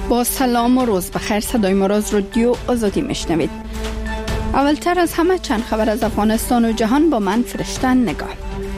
با سلام و روز بخیر. صدای ما را از رادیو آزادی میشنوید. اولتر از همه چند خبر از افغانستان و جهان با من فرشتن نگاه.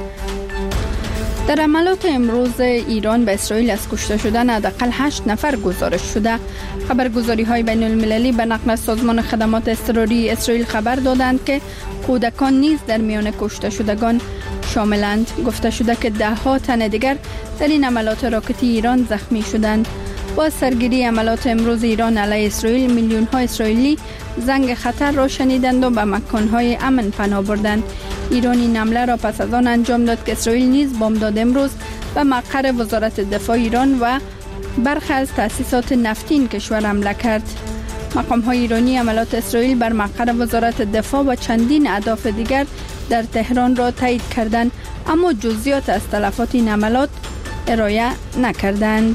در عملات امروز ایران به اسرائیل از کشته شدن حداقل 8 نفر گزارش شده. خبرگزاری های بین المللی به نقل از سازمان خدمات اضطراری اسرائیل خبر دادند که کودکان نیز در میان کشته شدگان شاملند. گفته شده که 10 تن دیگر در این عملات راکتی ایران زخمی شدند. با سرگیری عملات امروز ایران علیه اسرائیل، میلیون ها اسرائیلی زنگ خطر را شنیدند و به مکانهای امن پناه بردند. ایران این حمله را پس از آن انجام داد که اسرائیل نیز بامداد امروز به مقر وزارت دفاع ایران و برخی از تأسیسات نفتی این کشور حمله کرد. مقام‌های ایرانی عملات اسرائیل بر مقر وزارت دفاع و چندین اهداف دیگر در تهران را تایید کردند، اما جزئیات از تلفات این عملات ارائه نکردند.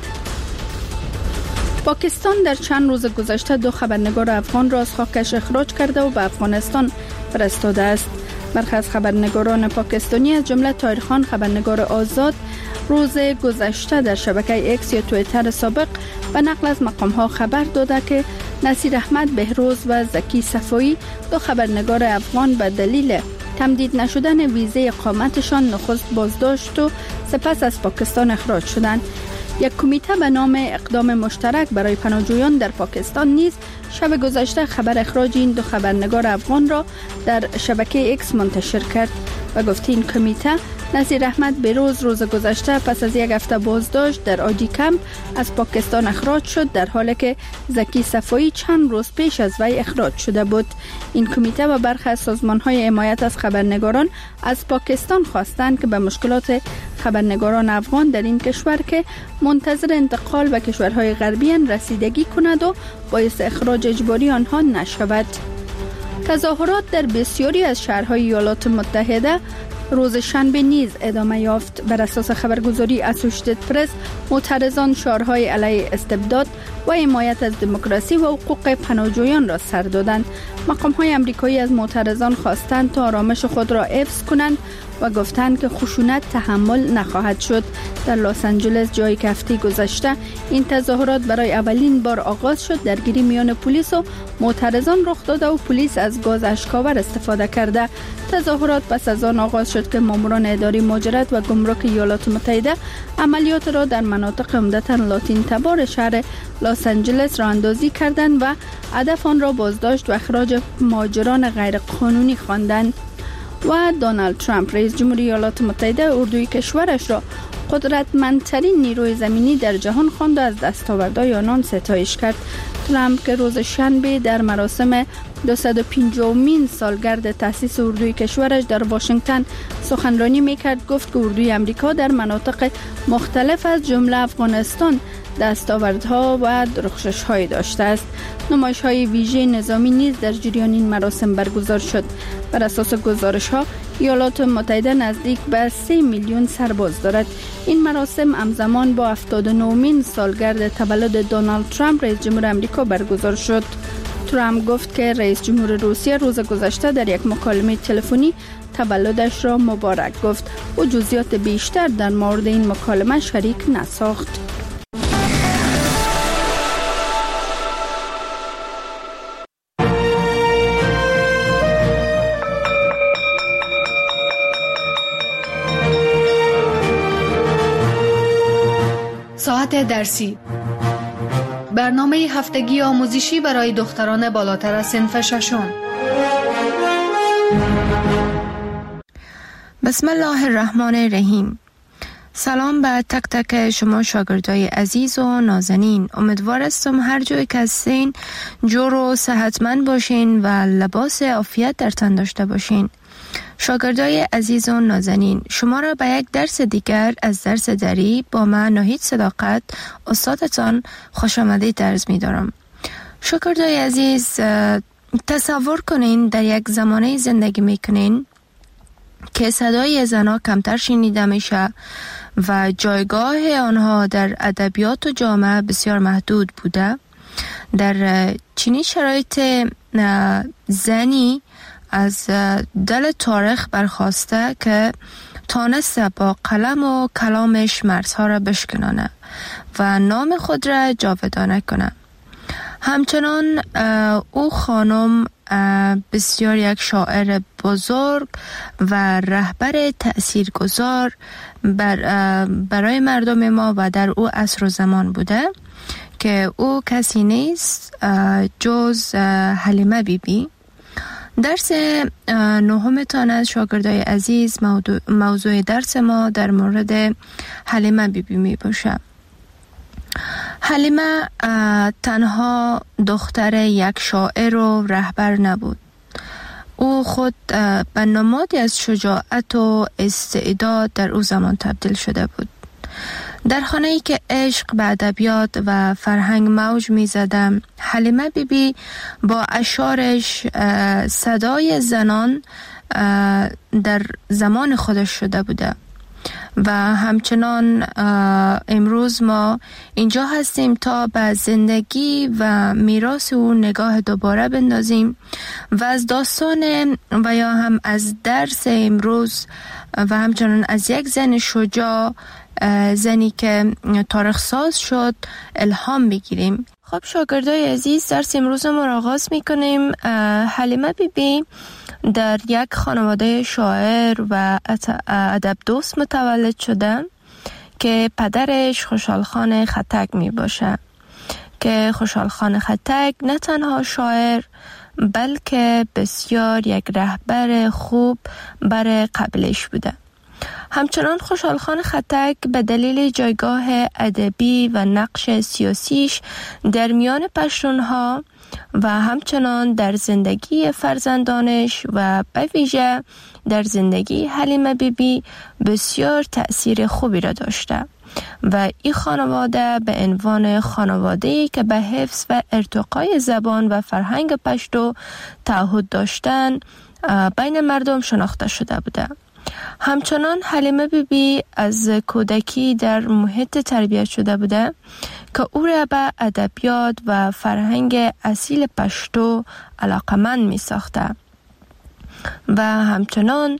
پاکستان در چند روز گذشته 2 خبرنگار افغان را از خاکش اخراج کرده و به افغانستان فرستاده است. برخی از خبرنگاران پاکستانی از جمله طاهرخان خبرنگار آزاد روز گذشته در شبکه ایکس یا توییتر سابق به نقل از مقام‌ها خبر داده که نصیر احمد بهروز و زکی صفایی 2 خبرنگار افغان به دلیل تمدید نشدن ویزه اقامتشان نخست بازداشت و سپس از پاکستان اخراج شدند. یک کمیته به نام اقدام مشترک برای پناهجویان در پاکستان نیز شب گذشته خبر اخراج این 2 خبرنگار افغان را در شبکه ایکس منتشر کرد و گفت این کمیته نصیر احمد بهروز روز گذشته پس از 1 هفته بازداشت در آجی کمپ از پاکستان اخراج شد، در حالی که زکی صفایی چند روز پیش از وی اخراج شده بود. این کمیته و برخی از سازمان‌های حمایت از خبرنگاران از پاکستان خواستند که به مشکلات خبرنگاران افغان در این کشور که منتظر انتقال به کشورهای غربی رسیدگی کند و باعث اخراج اجباری آنها نشود. تظاهرات در بسیاری از شهرهای ایالات متحده روز شنبه نیز ادامه یافت. بر اساس خبرگزاری اسوشیتد پرس، معترضان شعارهای علیه استبداد و حمایت از دموکراسی و حقوق پناهجویان را سر دادند. مقام‌های آمریکایی از معترضان خواستند تا آرامش خود را حفظ کنند و گفتند که خشونت تحمل نخواهد شد. در لس آنجلس، جایی که هفته گذشته این تظاهرات برای اولین بار آغاز شد، درگیری میان پلیس و معترضان رخ داده و پلیس از گاز اشک‌آور استفاده کرده. تظاهرات پس از آن آغاز شد که ماموران اداری مهاجرت و گمرک ایالات متحده عملیات را در مناطق عمدتاً لاتین تبار شهر لس آنجلس راه اندازی کردند و هدف آن را بازداشت و اخراج مهاجران غیرقانونی خواندند. و دونالد ترامپ رئیس جمهوری ایالات متحده اردوی کشورش را قدرتمندترین نیروی زمینی در جهان خواند و از دستاوردهای آنان ستایش کرد. ترامپ که روز شنبه در مراسم 250مین سالگرد تأسیس اردوی کشورش در واشنگتن سخنرانی میکرد، گفت که اردوی امریکا در مناطق مختلف از جمله افغانستان دستاوردها و درخشش‌هایی داشته است. نمایش‌های ویژه نظامی نیز در جریان این مراسم برگزار شد. بر اساس گزارش‌ها ایالات متحده نزدیک به 3 میلیون سرباز دارد. این مراسم همزمان با 79مین سالگرد تولد دونالد ترامپ رئیس جمهور آمریکا برگزار شد. ترامپ گفت که رئیس جمهور روسیه روز گذشته در یک مکالمه تلفنی تولدش را مبارک گفت و جزئیات بیشتر در مورد این مکالمه شریک نساخت. ساعت درسی، برنامه هفتگی آموزشی برای دختران بالاتر از صنف ششم. بسم الله الرحمن الرحیم. سلام به تک تک شما شاگردای عزیز و نازنین. امیدوارم هر جایی که هستین جور و صحتمند باشین و لباس عافیت در تن داشته باشین. شاگردای عزیز و نازنین، شما را به یک درس دیگر از درس دری با من ناهید صداقت استادتان خوش آمدید عرض می دارم. شاگردای عزیز، تصور کنین در یک زمانه زندگی می کنین که صدای زنها کمتر شنیده میشه و جایگاه آنها در ادبیات و جامعه بسیار محدود بوده. در چنین شرایط زنی از دل تاریخ برخواسته که تانسته با قلم و کلامش مرزها را بشکنانه و نام خود را جاودانه کنه. همچنان او خانم بسیار یک شاعر بزرگ و رهبر تأثیرگذار برای مردم ما و در او عصر و زمان بوده که او کسی نیست جز حلیمه بیبی. درس نهمتان از شاگردای عزیز، موضوع درس ما در مورد حلیمه بیبی می باشه. حلیمه تنها دختر یک شاعر و رهبر نبود. او خود به نمادی از شجاعت و استعداد در او زمان تبدیل شده بود. در خانه‌ای که عشق به ادبیات و فرهنگ موج می‌زد، حلیمه بیبی با اشعارش صدای زنان در زمان خودش شده بوده و همچنان امروز ما اینجا هستیم تا به زندگی و میراث او نگاه دوباره بندازیم و از داستان و یا هم از درس امروز و همچنان از یک زن شجاع، زنی که تاریخ ساز شد، الهام بگیریم. خب شاگردای عزیز، درس امروز ما را آغاز میکنیم. حلیمه بیبی در یک خانواده شاعر و ادب دوست متولد شده که پدرش خوشحال خان خطک می باشه که خوشحال خان خطک نه تنها شاعر بلکه بسیار یک رهبر خوب برای قبیلش بوده. همچنان خوشحال خان خطک به دلیل جایگاه ادبی و نقش سیاسیش در میان پشتونها و همچنان در زندگی فرزندانش و به ویژه در زندگی حلیمه بیبی بسیار تأثیر خوبی را داشته و این خانواده به عنوان خانواده‌ای که به حفظ و ارتقای زبان و فرهنگ پشتو تعهد داشتن بین مردم شناخته شده بوده. همچنان حلیمه بیبی از کودکی در محیط تربیت شده بوده که او را به ادبیات و فرهنگ اصیل پشتو علاقمند می ساخته و همچنان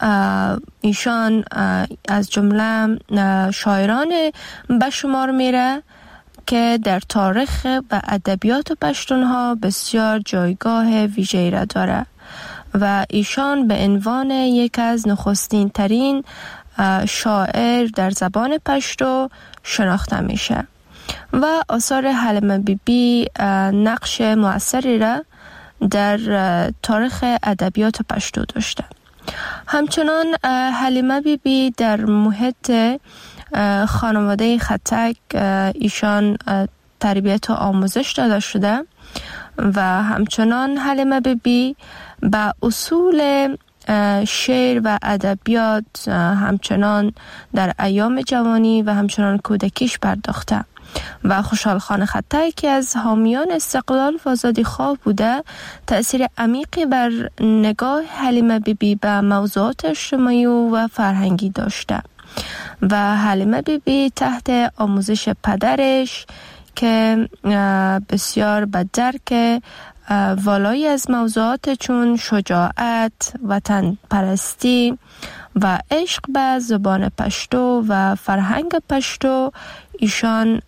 ایشان از جمله شاعران به شمار میره که در تاریخ و ادبیات پشتونها بسیار جایگاه ویژه‌ای را داره و ایشان به عنوان یک از نخستین ترین شاعر در زبان پشتو شناخته میشه و آثار حلیمه بیبی نقش مؤثری را در تاریخ ادبیات پشتو داشته. همچنان حلیمه بیبی در محیط خانواده خطک ایشان تربیت و آموزش داده شده و همچنان حلیمه بیبی با اصول شعر و ادبیات همچنان در ایام جوانی و همچنان کودکیش پرداخته و خوشحال خان خطک که از حامیان استقلال و آزادی خواه بوده تأثیر عمیقی بر نگاه حلیمه بیبی به موضوعات اجتماعی و فرهنگی داشته و حلیمه بیبی تحت آموزش پدرش که بسیار به درک والایی از موضوعات چون شجاعت، وطن پرستی و عشق به زبان پشتو و فرهنگ پشتو ایشان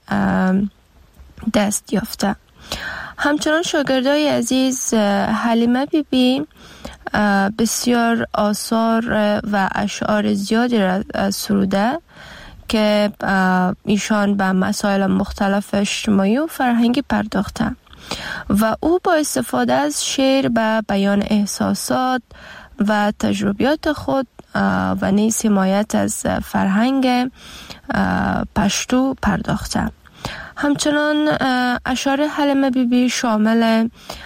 دست یافته. همچنان شاگردای عزیز، حلیمه بیبی بسیار آثار و اشعار زیادی را سروده که ایشان به مسائل مختلف اجتماعی و فرهنگی پرداخته و او با استفاده از شعر به بیان احساسات و تجربیات خود و نیز حمایت از فرهنگ پشتو پرداخته. همچنان اشعار حلیمه بیبی شامل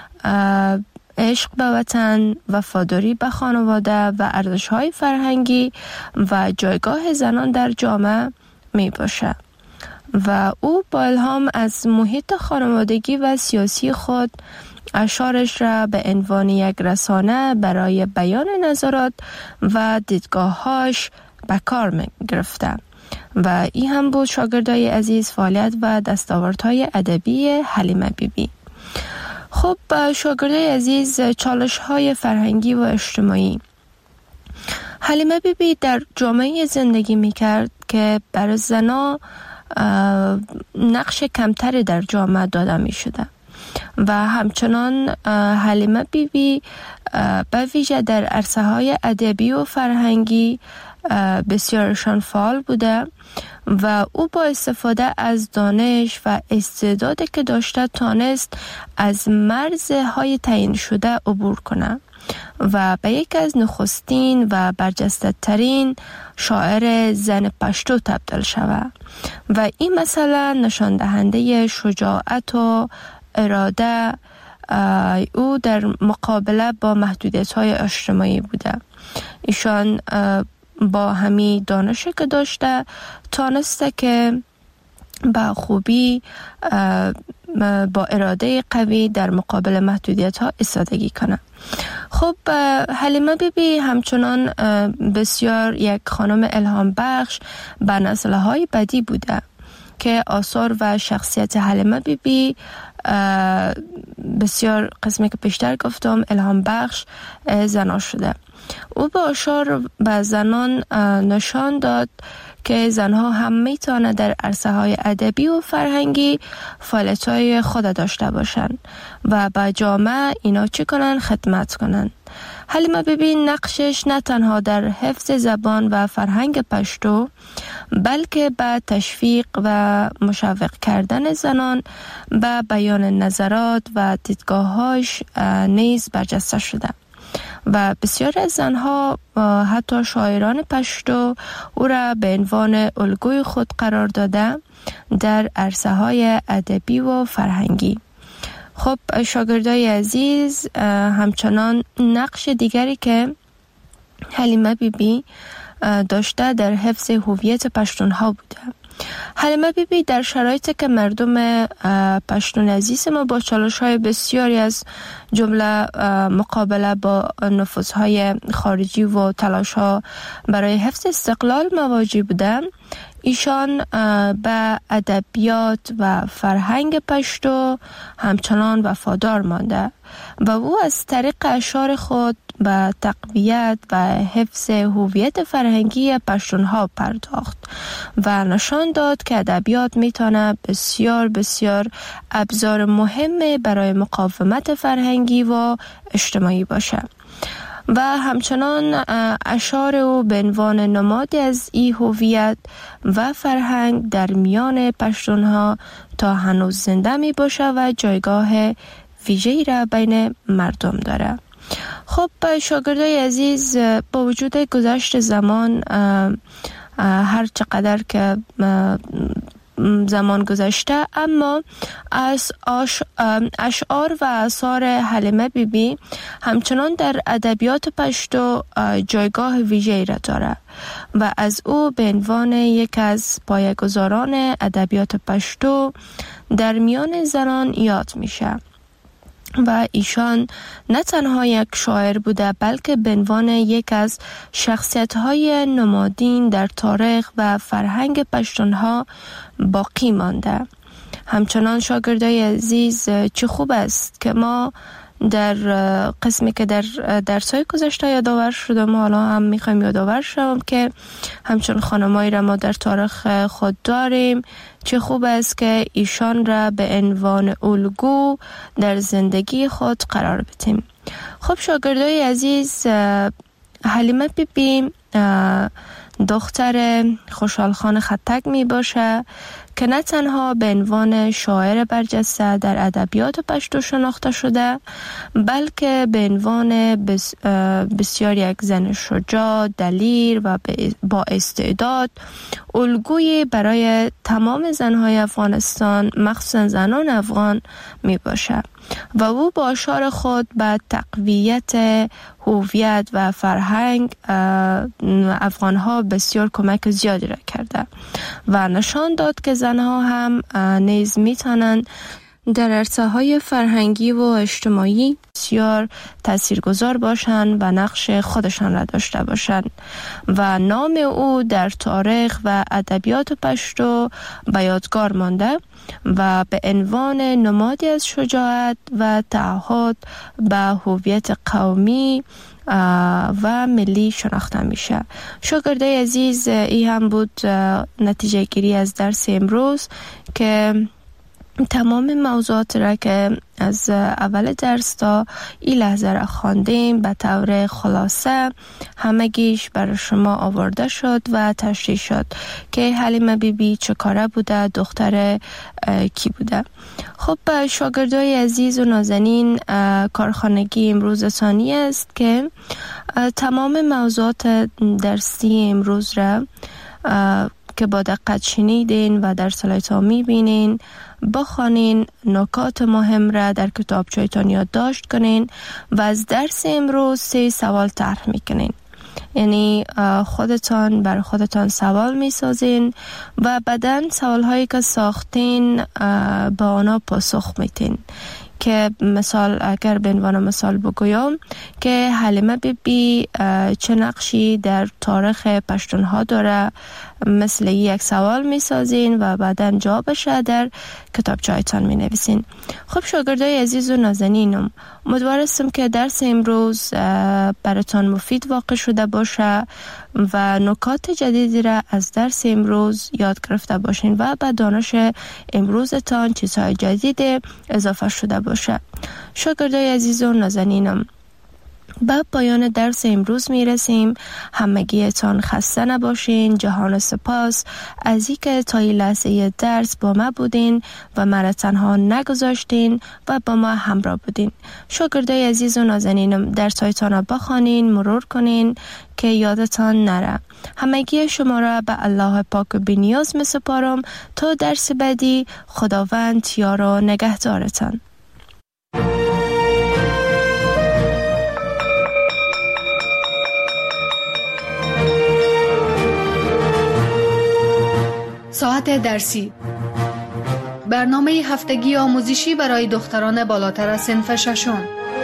عشق به وطن، وفاداری به خانواده و ارزش‌های فرهنگی و جایگاه زنان در جامعه می باشه و او با الهام از محیط خانوادگی و سیاسی خود اشعارش را به عنوان یک رسانه برای بیان نظرات و دیدگاه‌هاش به کار می گرفته و این هم بود شاگردای عزیز فعالیت و دستاوردهای ادبی حلیمه بیبی. خب شاگردای عزیز، چالش‌های فرهنگی و اجتماعی. حلیمه بیبی در جامعه زندگی می‌کرد که برای زنان نقش کمتری در جامعه داده می‌شده و همچنان حلیمه بیبی به ویژه در عرصه‌های ادبی و فرهنگی بسیارشان فعال بوده و او با استفاده از دانش و استعدادی که داشته تانست از مرزهای تعیین شده عبور کنه و به یکی از نخستین و برجسته ترین شاعر زن پشتو تبدیل شود و این مثلا نشان دهنده شجاعت و اراده او در مقابله با محدودیت‌های اجتماعی بوده. ایشان با همین دانشی که داشته تانسته که با خوبی با اراده قوی در مقابل محدودیت‌ها ایستادگی کنه. خب حلیمه بیبی همچنان بسیار یک خانم الهام بخش به نسل‌های بعدی بوده که آثار و شخصیت حلیمه بیبی بسیار قسمی که پیشتر گفتم الهام بخش زنان شده. او با اشار به زنان نشان داد که زنها هم میتونه در عرصه‌های ادبی و فرهنگی فعالیت‌های خود داشته باشند و به جامعه اینا چی کنن؟ خدمت کنن. حلیمه بیبی نقشش نه تنها در حفظ زبان و فرهنگ پشتو بلکه به تشویق و مشوق کردن زنان به بیان نظرات و دیدگاه‌هاش نیز برجسته شده و بسیار از زنها حتی شاعران پشتو او را به عنوان الگوی خود قرار داده در عرصه‌های ادبی و فرهنگی. خب شاگردای عزیز، همچنان نقش دیگری که حلیمه بیبی داشته در حفظ هویت پشتونها بوده. حلیمه بیبی در شرایطی که مردم پشتون عزیز ما با چالش‌های بسیاری از جمله مقابله با نفوذهای خارجی و تلاش‌ها برای حفظ استقلال مواجه بودند، ایشان به ادبیات و فرهنگ پشتو همچنان وفادار مانده و او از طریق اشعار خود به تقویت و حفظ هویت فرهنگی پشتونها پرداخت و نشان داد که ادبیات میتونه بسیار بسیار ابزار مهم برای مقاومت فرهنگی و اجتماعی باشه و همچنان اشعار او به عنوان نمادی از این هویت و فرهنگ در میان پشتونها تا هنوز زنده می باشه و جایگاه ویژه‌ای را بین مردم داره. خب شاگردای عزیز، با وجود گذشت زمان، هر چقدر که زمان گذشته، اما از اشعار و آثار حلیمه بیبی همچنان در ادبیات پشتو جایگاه ویژه‌ای را داره و از او به عنوان یک از پایه‌گذاران ادبیات پشتو در میان زنان یاد میشه و ایشان نه تنها یک شاعر بوده بلکه به عنوان یک از شخصیت‌های نمادین در تاریخ و فرهنگ پشتونها باقی مانده. همچنان شاگردای عزیز، چه خوب است که ما در قسمی که در درس‌های گذشته یادآور شدم، حالا هم میخوایم یادآور شوم که همچون خانمایی را ما در تاریخ خود داریم. چه خوب است که ایشان را به عنوان الگو در زندگی خود قرار بدیم. خب شاگردای عزیز، حلیمه بیبی دختر خوشحال خان خطک می باشه که نه تنها به عنوان شاعر برجسته در ادبیات پشتو شناخته شده بلکه به عنوان بسیار یک زن شجاع، دلیر و با استعداد الگویی برای تمام زنهای افغانستان، مخصوصا زنان افغان می باشه و او با اشعار خود به تقویت هویت و فرهنگ افغانها بسیار کمک زیادی را کرده و نشان داد که زنها هم نیز میتونند در عرصه‌های فرهنگی و اجتماعی بسیار تاثیرگذار باشند و نقش خودشان را داشته باشند و نام او در تاریخ و ادبیات پشتو به یادگار مانده و به عنوان نمادی از شجاعت و تعهد به هویت قومی و ملی شناخته میشه. شاگردای عزیز، این هم بود نتیجه گیری از درس امروز که تمام موضوعات را که از اول درس تا این لحظه را خواندیم به طور خلاصه همگیش برای شما آورده شد و تشریح شد که حلیمه بیبی چه کاره بوده، دختر کی بوده. خب شاگردای عزیز و نازنین، کارخانگی امروز ثانی است که تمام موضوعات درسی امروز را که با دقت شنیدین و در سلایت‌ها می‌بینین بخوانین، نکات مهم را در کتابچه‌تان یادداشت کنین و از درس امروز 3 سوال طرح میکنین. یعنی خودتان برای خودتان سوال میسازین و بعداً سوال‌هایی که ساختین با آنها پاسخ میتین. که مثال اگر به عنوان مثال بگویم که حلیمه بیبی چه نقشی در تاریخ پشتونها داره، مثل یک سوال می سازین و بعدا جوابش در کتابچه‌تان می نویسین. خب شاگردای عزیز و نازنینم، امیدوارم که درس امروز براتان مفید واقع شده باشه و نکات جدیدی را از درس امروز یاد گرفته باشین و به دانش امروزتان چیزهای جدید اضافه شده باشه. شاگردای عزیز و نازنینم، به پایان درس امروز میرسیم. همگیتان خسته نباشین. جهان سپاس از اینکه تا این لحظه درس با ما بودین و مرا تنها نگذاشتین و با ما همراه بودین. شاگردای عزیز و نازنینم، درس‌هایتان را بخوانین، مرور کنین که یادتان نره. همگی شما را به الله پاک و بی‌نیاز می‌سپارم تا درس بعدی. خداوند یار و نگهدارتان. ساعت درسی، برنامه هفتگی آموزشی برای دختران بالاتر از صنف ششم.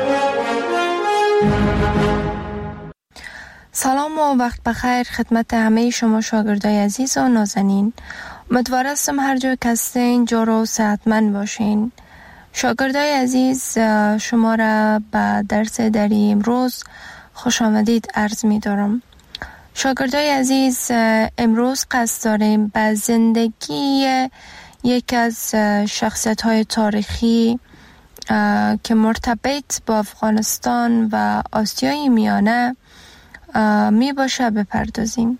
سلام و وقت بخیر خدمت همه شما شاگردای عزیز و نازنین. امیدوارم هر جا که هستین جور و صحتمند باشین. شاگردای عزیز، شما را به درس دری امروز خوش آمدید عرض می دارم. شاگردای عزیز، امروز قصد داریم به زندگی یک از شخصیت‌های تاریخی که مرتبط با افغانستان و آسیای میانه می باشه بپردازیم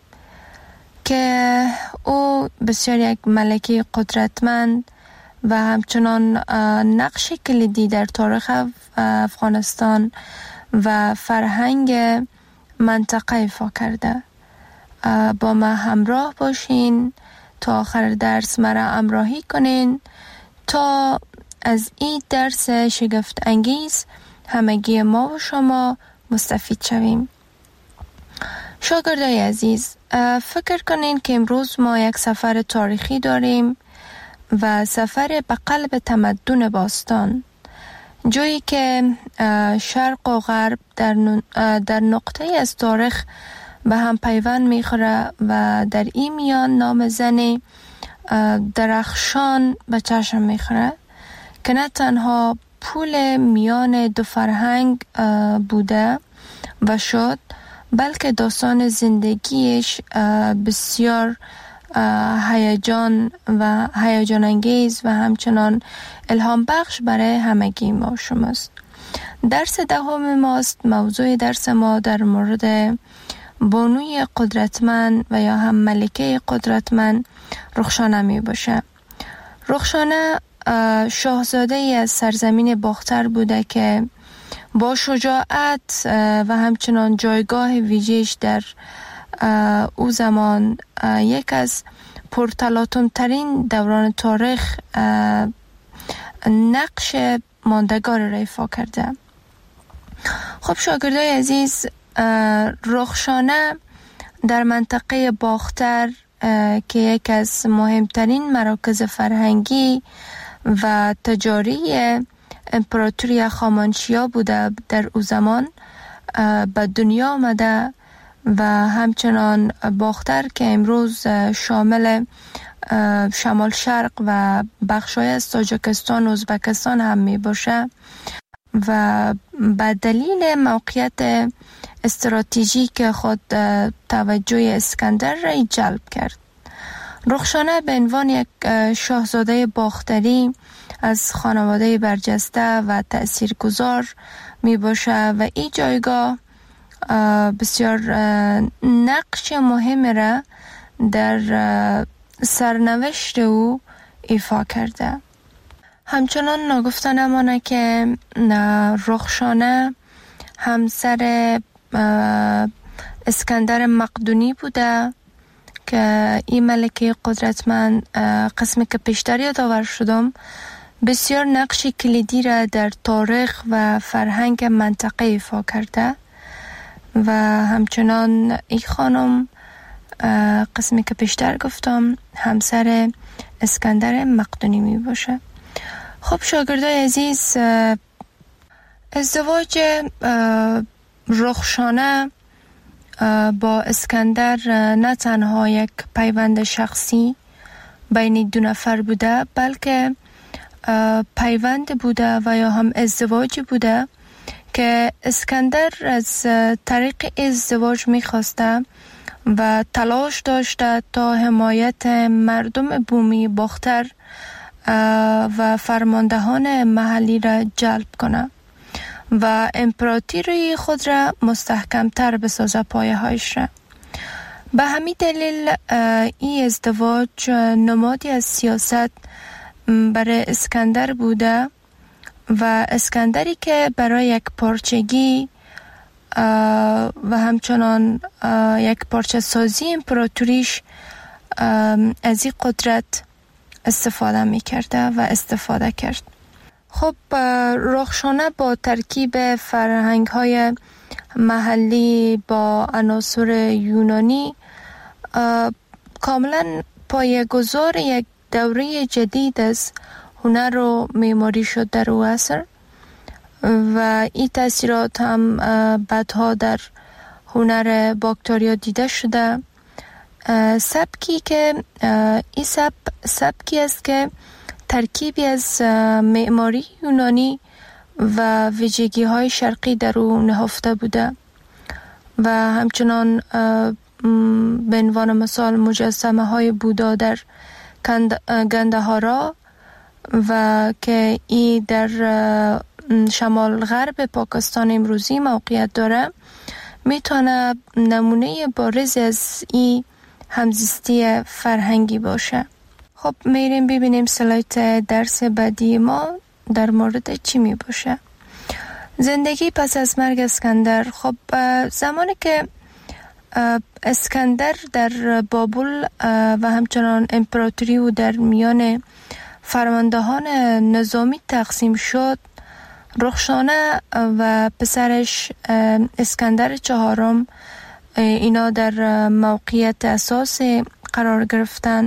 که او بسیار یک ملکه قدرتمند و همچنان نقش کلیدی در تاریخ افغانستان و فرهنگ منطقه ایفا کرده. با ما همراه باشین تا آخر درس مرا همراهی کنین تا از این درس شگفت انگیز همگی ما و شما مستفید شویم. شاگردای عزیز، فکر کنین که امروز ما یک سفر تاریخی داریم و سفر به قلب تمدن باستان، جایی که شرق و غرب در نقطه از تاریخ به هم پیوند میخوره و در این میان نام زنی درخشان به چشم میخوره که نه تنها پول میان دو فرهنگ بوده و شد، بلکه داستان زندگیش بسیار هیجان انگیز و همچنان الهام بخش برای همگی ما شماست. درس دهم ماست. موضوع درس ما در مورد بانوی قدرتمند و یا هم ملکه قدرتمند رخشانه می باشه. رخشانه شاهزاده ای از سرزمین باختر بوده که با شجاعت و همچنان جایگاه ویژه‌اش در او زمان یک از پرتلاطم ترین دوران تاریخ نقش ماندگار را ایفا کرده. خب شاگردای عزیز، رخشانه در منطقه باختر که یک از مهمترین مراکز فرهنگی و تجاری امپراتوری هخامنشیا بوده در او زمان به دنیا آمده و همچنان باختر که امروز شامل شمال شرق و بخشای از تاجیکستان و ازبکستان هم می باشه و به دلیل موقعیت استراتژیک خود توجه اسکندر را جلب کرد. رخشانه به عنوان یک شاهزاده باختری از خانواده برجسته و تأثیرگذار می باشه و این جایگاه بسیار نقش مهم را در سرنوشت او ایفا کرده. همچنان نگفته نمانه که رخشانه همسر اسکندر مقدونی بوده که این ملکه قدرتمند، قسمی که پیشتر یادآور شدم، بسیار نقش کلیدی را در تاریخ و فرهنگ منطقه ایفا کرده و همچنان این خانم قسمی که پیشتر گفتم همسر اسکندر مقدونی می باشه. خب شاگردای عزیز، ازدواج رخشانه با اسکندر نه تنها یک پیوند شخصی بین دو نفر بوده، بلکه پیوند بوده و یا هم ازدواج بوده که اسکندر از طریق ازدواج می‌خواسته و تلاش داشته تا حمایت مردم بومی باختر و فرماندهان محلی را جلب کنه و امپراتوری خود را مستحکمتر بسازه، پایه هایش را. به همین دلیل این ازدواج نمادی از سیاست برای اسکندر بوده و اسکندری که برای یک پارچگی و همچنان یک پارچه سازی امپراتوریش از این قدرت استفاده می کرده و استفاده کرد. خب رخشانه با ترکیب فرهنگ های محلی با عناصر یونانی کاملا پایه‌گذار یک دوره جدید از هنر و معماری شد در او عصر و این تاثیرات هم بعدها در هنر باکتریا دیده شده. سبکی که این سبکی است که ترکیبی از معماری یونانی و ویژگی های شرقی در او نهفته بوده و همچنان به عنوان مثال مجسمه های بودا در گندهارا و که این در شمال غرب پاکستان امروزی موقعیت داره میتونه نمونه بارز از این همزیستی فرهنگی باشه. خب میریم ببینیم سلایت درس بعدی ما در مورد چی می باشه. زندگی پس از مرگ اسکندر. خب زمانی که اسکندر در بابل و همچنان امپراتوری و در میان فرماندهان نظامی تقسیم شد، رخشانه و پسرش اسکندر چهارم اینا در موقعیت اساسی قرار گرفتن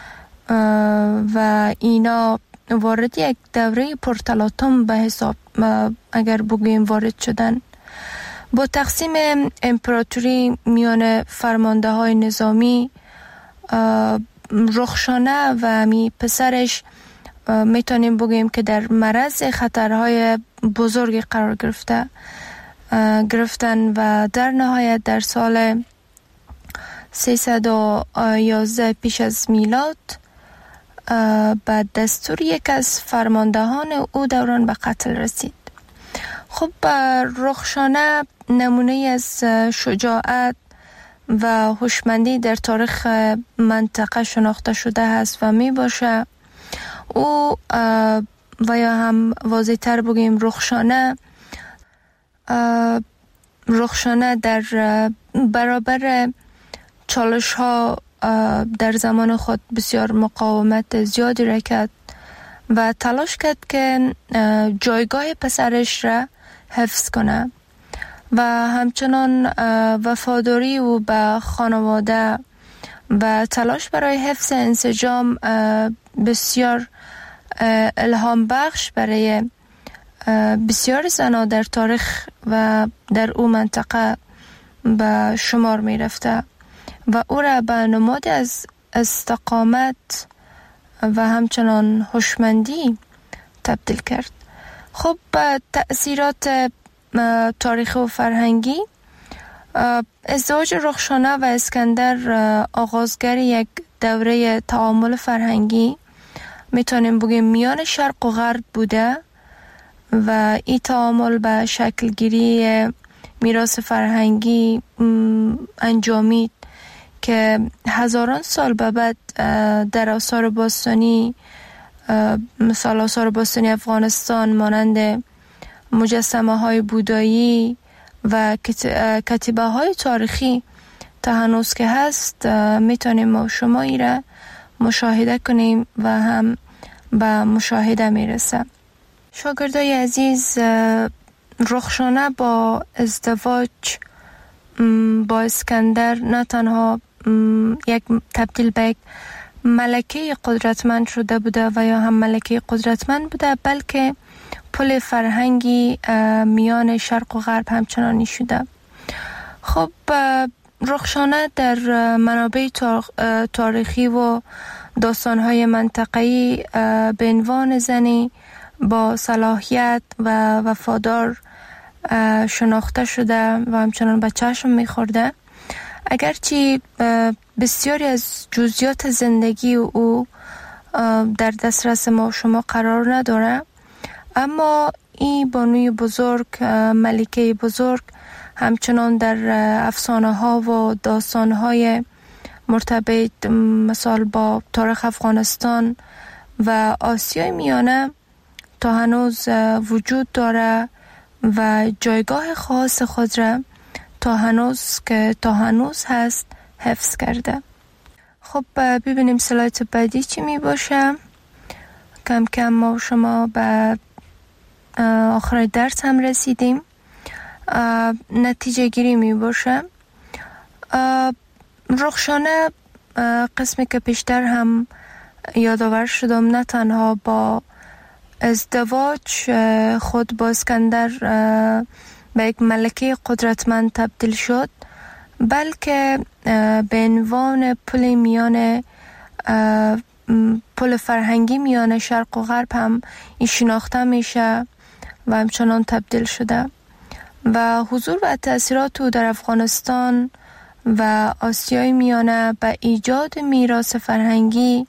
و اینا وارد یک دوره پرتلاطم به حساب اگر بگوییم وارد شدن. با تقسیم امپراتوری میان فرمانده های نظامی، رخشانه و همی پسرش میتونیم بگوییم که در معرض خطرهای بزرگی قرار گرفتن و در نهایت در سال 311 پیش از میلاد بعد دستور یک از فرماندهان او دوران به قتل رسید. خب رخشانه نمونه از شجاعت و هوشمندی در تاریخ منطقه شناخته شده است و می باشه. او و یا هم واضح تر بگیم رخشانه در برابر چالش ها در زمان خود بسیار مقاومت زیادی را کرد و تلاش کرد که جایگاه پسرش را حفظ کنه و همچنان وفاداری او به خانواده و تلاش برای حفظ انسجام بسیار الهام بخش برای بسیار زنان در تاریخ و در او منطقه به شمار می رفته و او را به نماد از استقامت و همچنان هوشمندی تبدیل کرد. خب تأثیرات تاریخی و فرهنگی، ازدواج رخشانه و اسکندر آغازگر یک دوره تعامل فرهنگی میتونیم بگیم میان شرق و غرب بوده و این تعامل به شکلگیری میراث فرهنگی انجامید که هزاران سال بعد در آثار باستانی، مثال آثار باستانی افغانستان مانند مجسمه های بودایی و کتیبه های تاریخی تا هنوز که هست میتونیم ما شما ای را مشاهده کنیم و هم به مشاهده میرسه. شاگردای عزیز، رخشانه با ازدواج با اسکندر نه تنها یک تبدیل به یک ملکه قدرتمند شده بوده و یا هم ملکه قدرتمند بوده، بلکه پل فرهنگی میان شرق و غرب همچنانی شده. خب رخشانه در منابع تاریخی و داستان‌های منطقه‌ای به عنوان زنی با صلاحیت و وفادار شناخته شده و همچنان به چشم می‌خورده. اگرچه بسیاری از جزئیات زندگی او در دسترس ما شما قرار نداره، اما این بانوی بزرگ، ملکه بزرگ، همچنان در افسانه ها و داستان های مرتبط مثال با تاریخ افغانستان و آسیای میانه تا هنوز وجود داره و جایگاه خاص خود را تا هنوز هست حفظ کرده. خب ببینیم سلایت بعدی چی می باشه. کم کم ما شما به آخر درس هم رسیدیم. نتیجه گیری می باشه. رخشانه قسمی که پیشتر هم یادآور شدم نه تنها با ازدواج خود با اسکندر به یک ملکه قدرتمند تبدیل شد، بلکه به عنوان پل فرهنگی میان شرق و غرب هم این شناخته میشه و همچنان تبدیل شده و حضور و تأثیرات او در افغانستان و آسیای میانه به ایجاد میراث فرهنگی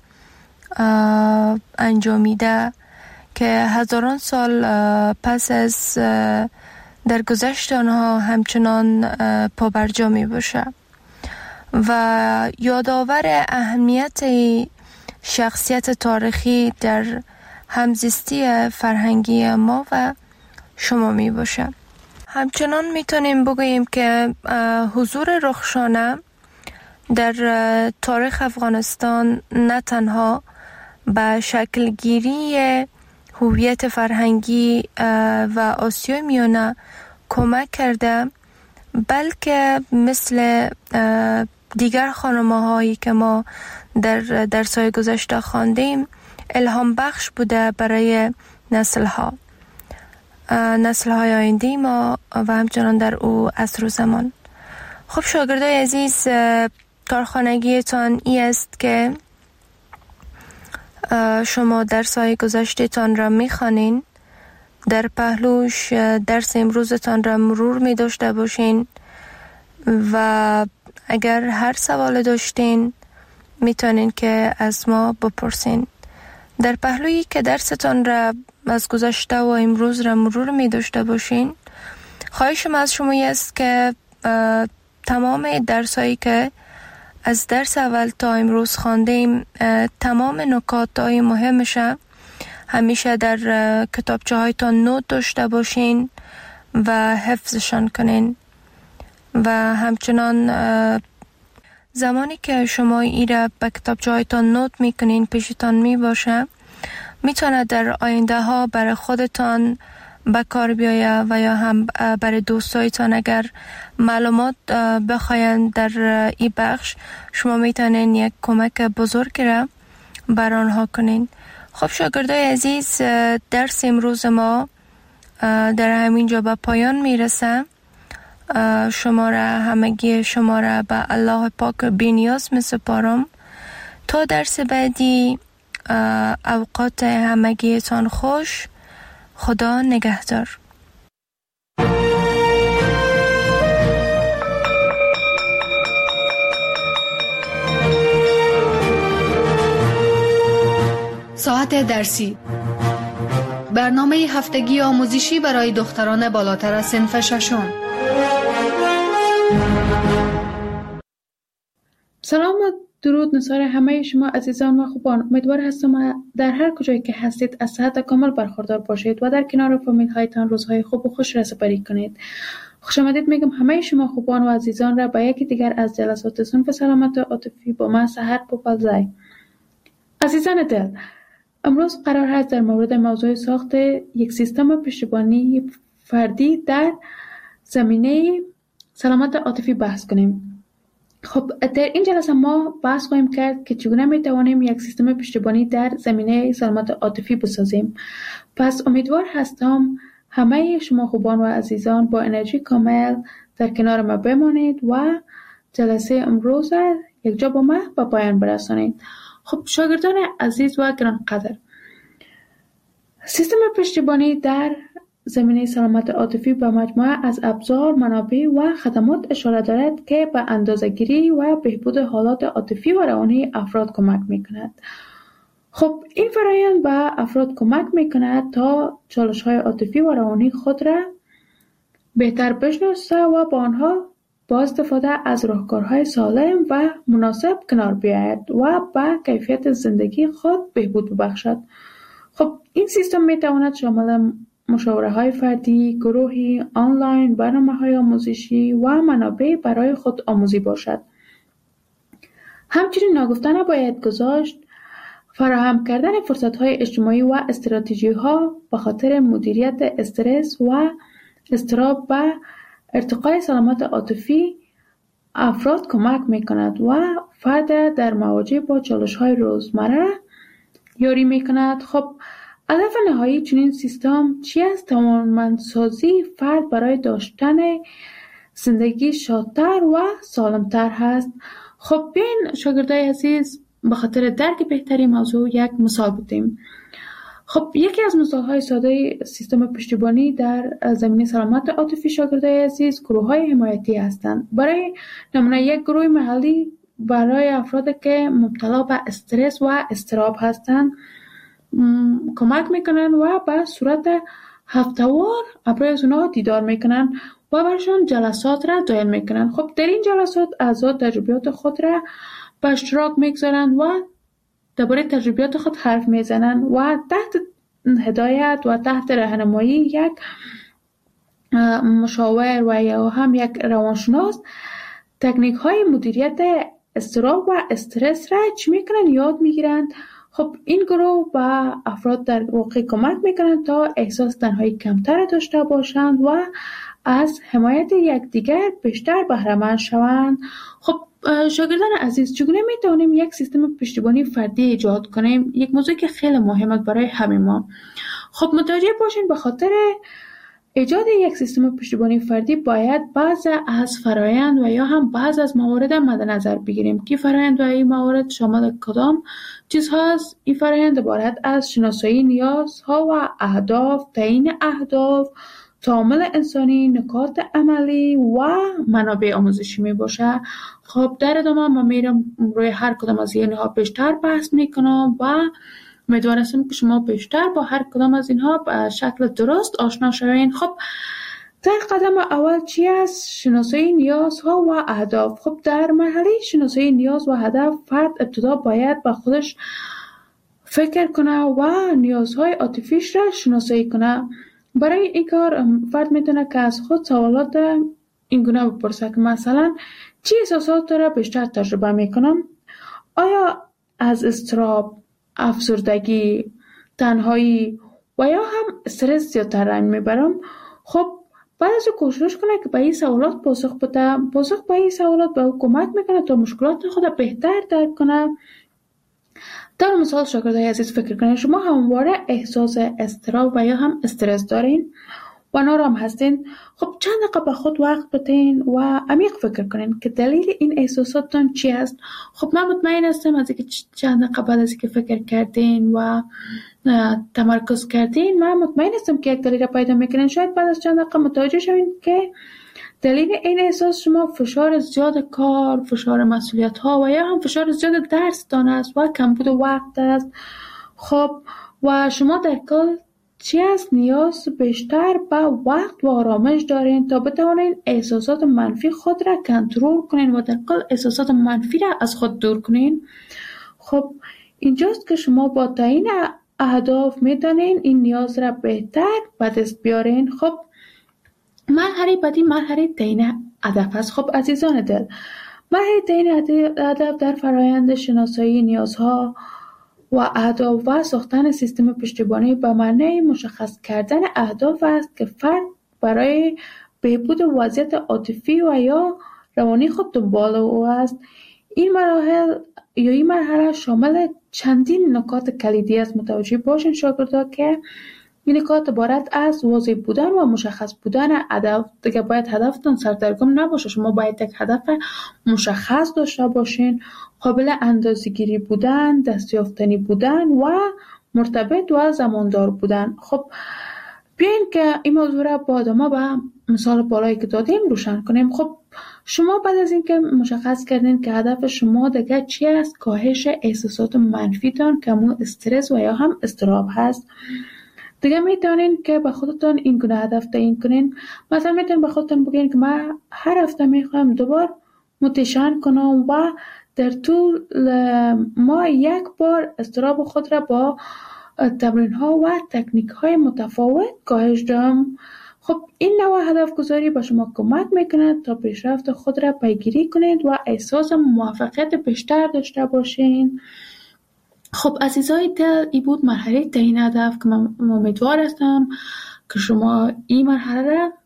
انجامیده که هزاران سال پس از درگذشت آنها همچنان پابرجا می باشه و یادآور اهمیت شخصیت تاریخی در همزیستی فرهنگی ما و شما می باشه. همچنان میتونیم بگوییم که حضور رخشانه در تاریخ افغانستان نه تنها به شکلگیری هویت فرهنگی و آسیای میانه کمک کرده، بلکه مثل دیگر خانم‌هایی که ما در درس‌های گذشته خواندیم الهام بخش بوده برای نسل‌های آینده ما و همچنان در او عصر و زمان. خب شاگردای عزیز، کارخانگیتان ای است که شما درس‌های گذشته‌تان را می‌خوانین، در پهلوش درس امروزتان را مرور می داشته باشین و اگر هر سوال داشتین میتونین که از ما بپرسین. در پهلویی که درستان را از گذشته و امروز را مرور می داشته باشین، خواهشم از شما است که تمام درسایی که از درس اول تا امروز خواندیم، تمام نکات‌های مهمش همیشه در کتابچه هایتان نوت داشته باشین و حفظشان کنین و همچنان زمانی که شما ای را به کتابچه هایتان نوت میکنین پیشتان می باشه، میتونه در آینده ها برای خودتان به کار بیایه و یا هم برای دوستایتان اگر معلومات بخواین در این بخش، شما میتونین یک کمک بزرگ را بر آنها کنین. خب شاگردای عزیز، درس امروز ما در همین جا به پایان میرسه. همگی شما را به الله پاک بی‌نیاز میسپارم. تا درس بعدی، اوقات همگیتان خوش. خدا نگهدار. ساعت درسی، برنامه هفتگی آموزشی برای دختران بالاتر از صنف ششم. سلام و درود نثار همه شما عزیزان و خوبان. امیدوار هستم در هر کجایی که هستید از صحت کامل برخوردار باشید و در کنار فامیل هایتان روزهای خوب و خوش را سپری کنید. خوش آمدید میگم همه شما خوبان و عزیزان را به یکی دیگر از جلسات صنف سلامت عاطفی با من سحر پوپلزای. عزیزان دل، امروز قرار است در مورد موضوع ساخت یک سیستم پشتیبانی فردی در زمینه سلامت عاطفی بحث کنیم. خب در این جلسه ما بحث خواهیم کرد که چگونه می توانیم یک سیستم پشتیبانی در زمینه سلامت عاطفی بسازیم. پس امیدوار هستم همه شما خوبان و عزیزان با انرژی کامل در کنار ما بمانید و جلسه امروز یک جا با ما به پایان برسانید. خب شاگردان عزیز و گرانقدر، سیستم پشتیبانی در زمینه سلامت عاطفی به مجموعه از ابزار، منابع و خدمات اشاره دارد که به اندازه‌گیری و بهبود حالات عاطفی و روانی افراد کمک می‌کند. خب این فرآیند به افراد کمک می‌کند تا چالش‌های عاطفی و روانی خود را بهتر بشناسه و با آنها با استفاده از راهکارهای سالم و مناسب کنار بیاید و به کیفیت زندگی خود بهبود ببخشد. خب این سیستم می‌تواند شامل مشاوره‌های فردی، گروهی، آنلاین، برنامه‌های آموزشی و منابع برای خود آموزی باشد. همچنین ناگفته نباید گذاشت فراهم کردن فرصت‌های اجتماعی و استراتژی‌ها به خاطر مدیریت استرس و اضطراب و ارتقای سلامت عاطفی افراد کمک می‌کند و فرد در مواجهه با چالش‌های روزمره یاری می‌کند. خب هدف نهایی چنین سیستم چی است؟ توانمندسازی فرد برای داشتن زندگی شادتر و سالمتر هست. خب بیاین شاگردای عزیز به خاطر درک بهتری موضوع یک مثال بودیم. خب یکی از مثال‌های ساده سیستم پشتیبانی در زمینه سلامت عاطفی شاگردای عزیز گروه‌های حمایتی هستند. برای نمونه یک گروه محلی برای افرادی که مبتلا به استرس و اضطراب هستند کمک میکنن و به صورت هفته‌وار برای از اونها دیدار میکنن و برشان جلسات را دایر میکنن. خب در این جلسات اعضا تجربیات خود را به اشتراک میگذارن و درباره تجربیات خود حرف میزنن و تحت هدایت و تحت راهنمایی یک مشاور و یا هم یک روانشناس تکنیک های مدیریت اضطراب و استرس را چی میکنن یاد میگیرند. خب این گروه به افراد در واقع کمک میکنند تا احساس تنهایی کمتر داشته باشند و از حمایت یکدیگر بیشتر بهره‌مند شوند. خب شاگردان عزیز، چگونه میتونیم یک سیستم پشتیبانی فردی ایجاد کنیم؟ یک موضوع که خیلی مهمه برای همه ما. خب متوجه باشین به خاطر ایجاد یک سیستم پشتیبانی فردی باید بعض از فرآیند و یا هم بعض از موارد مد نظر بگیریم که فرآیند و این موارد شامل کدام چیزهاست. این فرآیند عبارت از شناسایی نیازها و اهداف، تعیین اهداف، تعامل انسانی، نکات عملی و منابع آموزشی می باشه. خب در ادامه من میرم روی هر کدام از اینها بیشتر بحث میکنم و امیدوار هستم که شما بیشتر با هر کدام از اینها به شکل درست آشنا شوین. خب در قدم اول چی است؟ شناسایی نیازها و اهداف. خب در مرحله شناسایی نیاز و هدف فرد ابتدا باید با خودش فکر کنه و نیازهای عاطفیش را شناسایی کنه. برای این کار فرد میتونه که از خود سوالات این گونه بپرسه که مثلا چی احساسات را بیشتر تجربه میکنم؟ آیا از اضطراب، افسردگی، تنهایی و یا هم استرس زیادتر رنج میبرم؟ خب بعد از کوشش کنه که به این سوالات پاسخ بده. پاسخ به این سوالات به او کمک میکنه تا مشکلات خود بهتر درک کنه. در مثال شاگردای عزیز فکر کنید شما همواره احساس اضطراب و یا هم استرس دارین و نارام هستین. خب چند دقیقه به خود وقت بدین و عمیق فکر کنین که دلیل این احساساتتون چی است. خب من مطمئن هستم از اینکه چند دقیقه بعد از اینکه فکر کردین و تمرکز کردین من مطمئن هستم که یک دلیل را پیدا میکنین. شاید بعد از چند دقیقه متوجه شوین که دلیل این احساس شما فشار زیاد کار، فشار مسئولیت ها و یا هم فشار زیاد درس دان است و کمبود وقت است. خب و شما در کل چی است نیاز بیشتر به وقت و آرامش دارین تا بتوانین احساسات منفی خود را کنترل کنین و در کل احساسات منفی را از خود دور کنین. خب اینجاست که شما با تعیین اهداف میتونین این نیاز را بهتر به دست بیارین. خب مرحله بعدی مرحله تعیین هدف است. خب عزیزان دل، مرحله تعیین هدف در فرایند شناسایی نیازها و اهداف و ساختن سیستم پشتیبانی به معنی مشخص کردن اهداف است که فرد برای بهبود وضعیت عاطفی و یا روانی خود دنبال او است. این مرحله شامل چندین نکات کلیدی است. متوجه باشین شاگردان که این نکات عبارت از واضح بودن و مشخص بودن هدف. دیگه باید هدفتون سردرگم نباشه، شما باید یک هدف مشخص داشته باشین، قابل اندازه‌گیری بودن، دستیافتنی بودن و مرتبط و زماندار بودن. خب بیاین که این موضوع را با ادامه به مثال بالایی که دادیم روشن کنیم. خب شما بعد از اینکه مشخص کردین که هدف شما دیگه چی است، کاهش احساسات منفیتان که همون استرس و یا هم اضطراب هست، دیگه میتونین که به خودتون این گونه هدف تعیین کنین. مثلا میتونین به خودتون بگین که من هر هفته میخوام دوبار متشن کنم و در طول ما یک بار اضطراب خود را با تمرین ها و تکنیک های متفاوت کاهش دهم. خب این نوع هدف گذاری به شما کمک میکنه تا پیشرفت خود را پیگیری کنید و احساس موفقیت بیشتر داشته باشین. خب عزیزای دل، این بود مرحله تعیین هدف که من امیدوار هستم که شما این مرحله را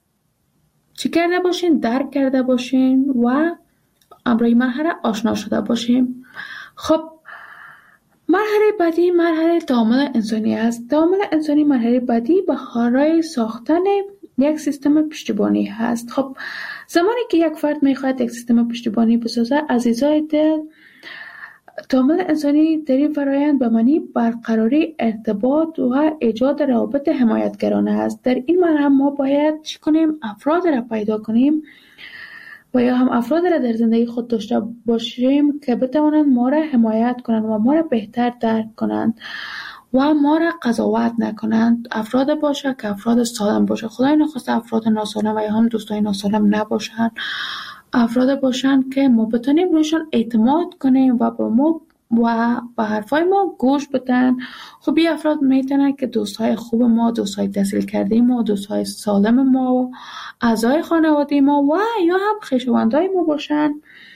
چی کرده باشین، درک کرده باشین و امروز این مرحله آشنا شده باشین. خب مرحله بعدی مرحله تعامل انسانی است. تعامل انسانی مرحله بعدی برای ساختن یک سیستم پشتیبانی هست. خب زمانی که یک فرد میخواهد یک سیستم پشتیبانی بسازه، عزیزای دل، تعامل انسانی در این فرایند به معنی برقراری ارتباط و ایجاد روابط حمایتگرانه است. در این مرحله ما باید چی کنیم؟ افراد را پیدا کنیم و یا هم افراد را در زندگی خود داشته باشیم که بتوانند ما را حمایت کنند و ما را بهتر درک کنند و ما را قضاوت نکنند. افراد باشه که افراد سالم باشه. خدای نخواسته افراد ناسالم و یا هم دوستای ناسالم نباشند. افراد باشند که ما بتونیم رویشان اعتماد کنیم و با ما و به حرفای ما گوش بدن. خب این افراد میتونن که دوستای خوب ما، دوستای تحصیل کرده ما، دوستای سالم ما، اعضای خانواده ما و یا هم خویشاوندای ما باشن.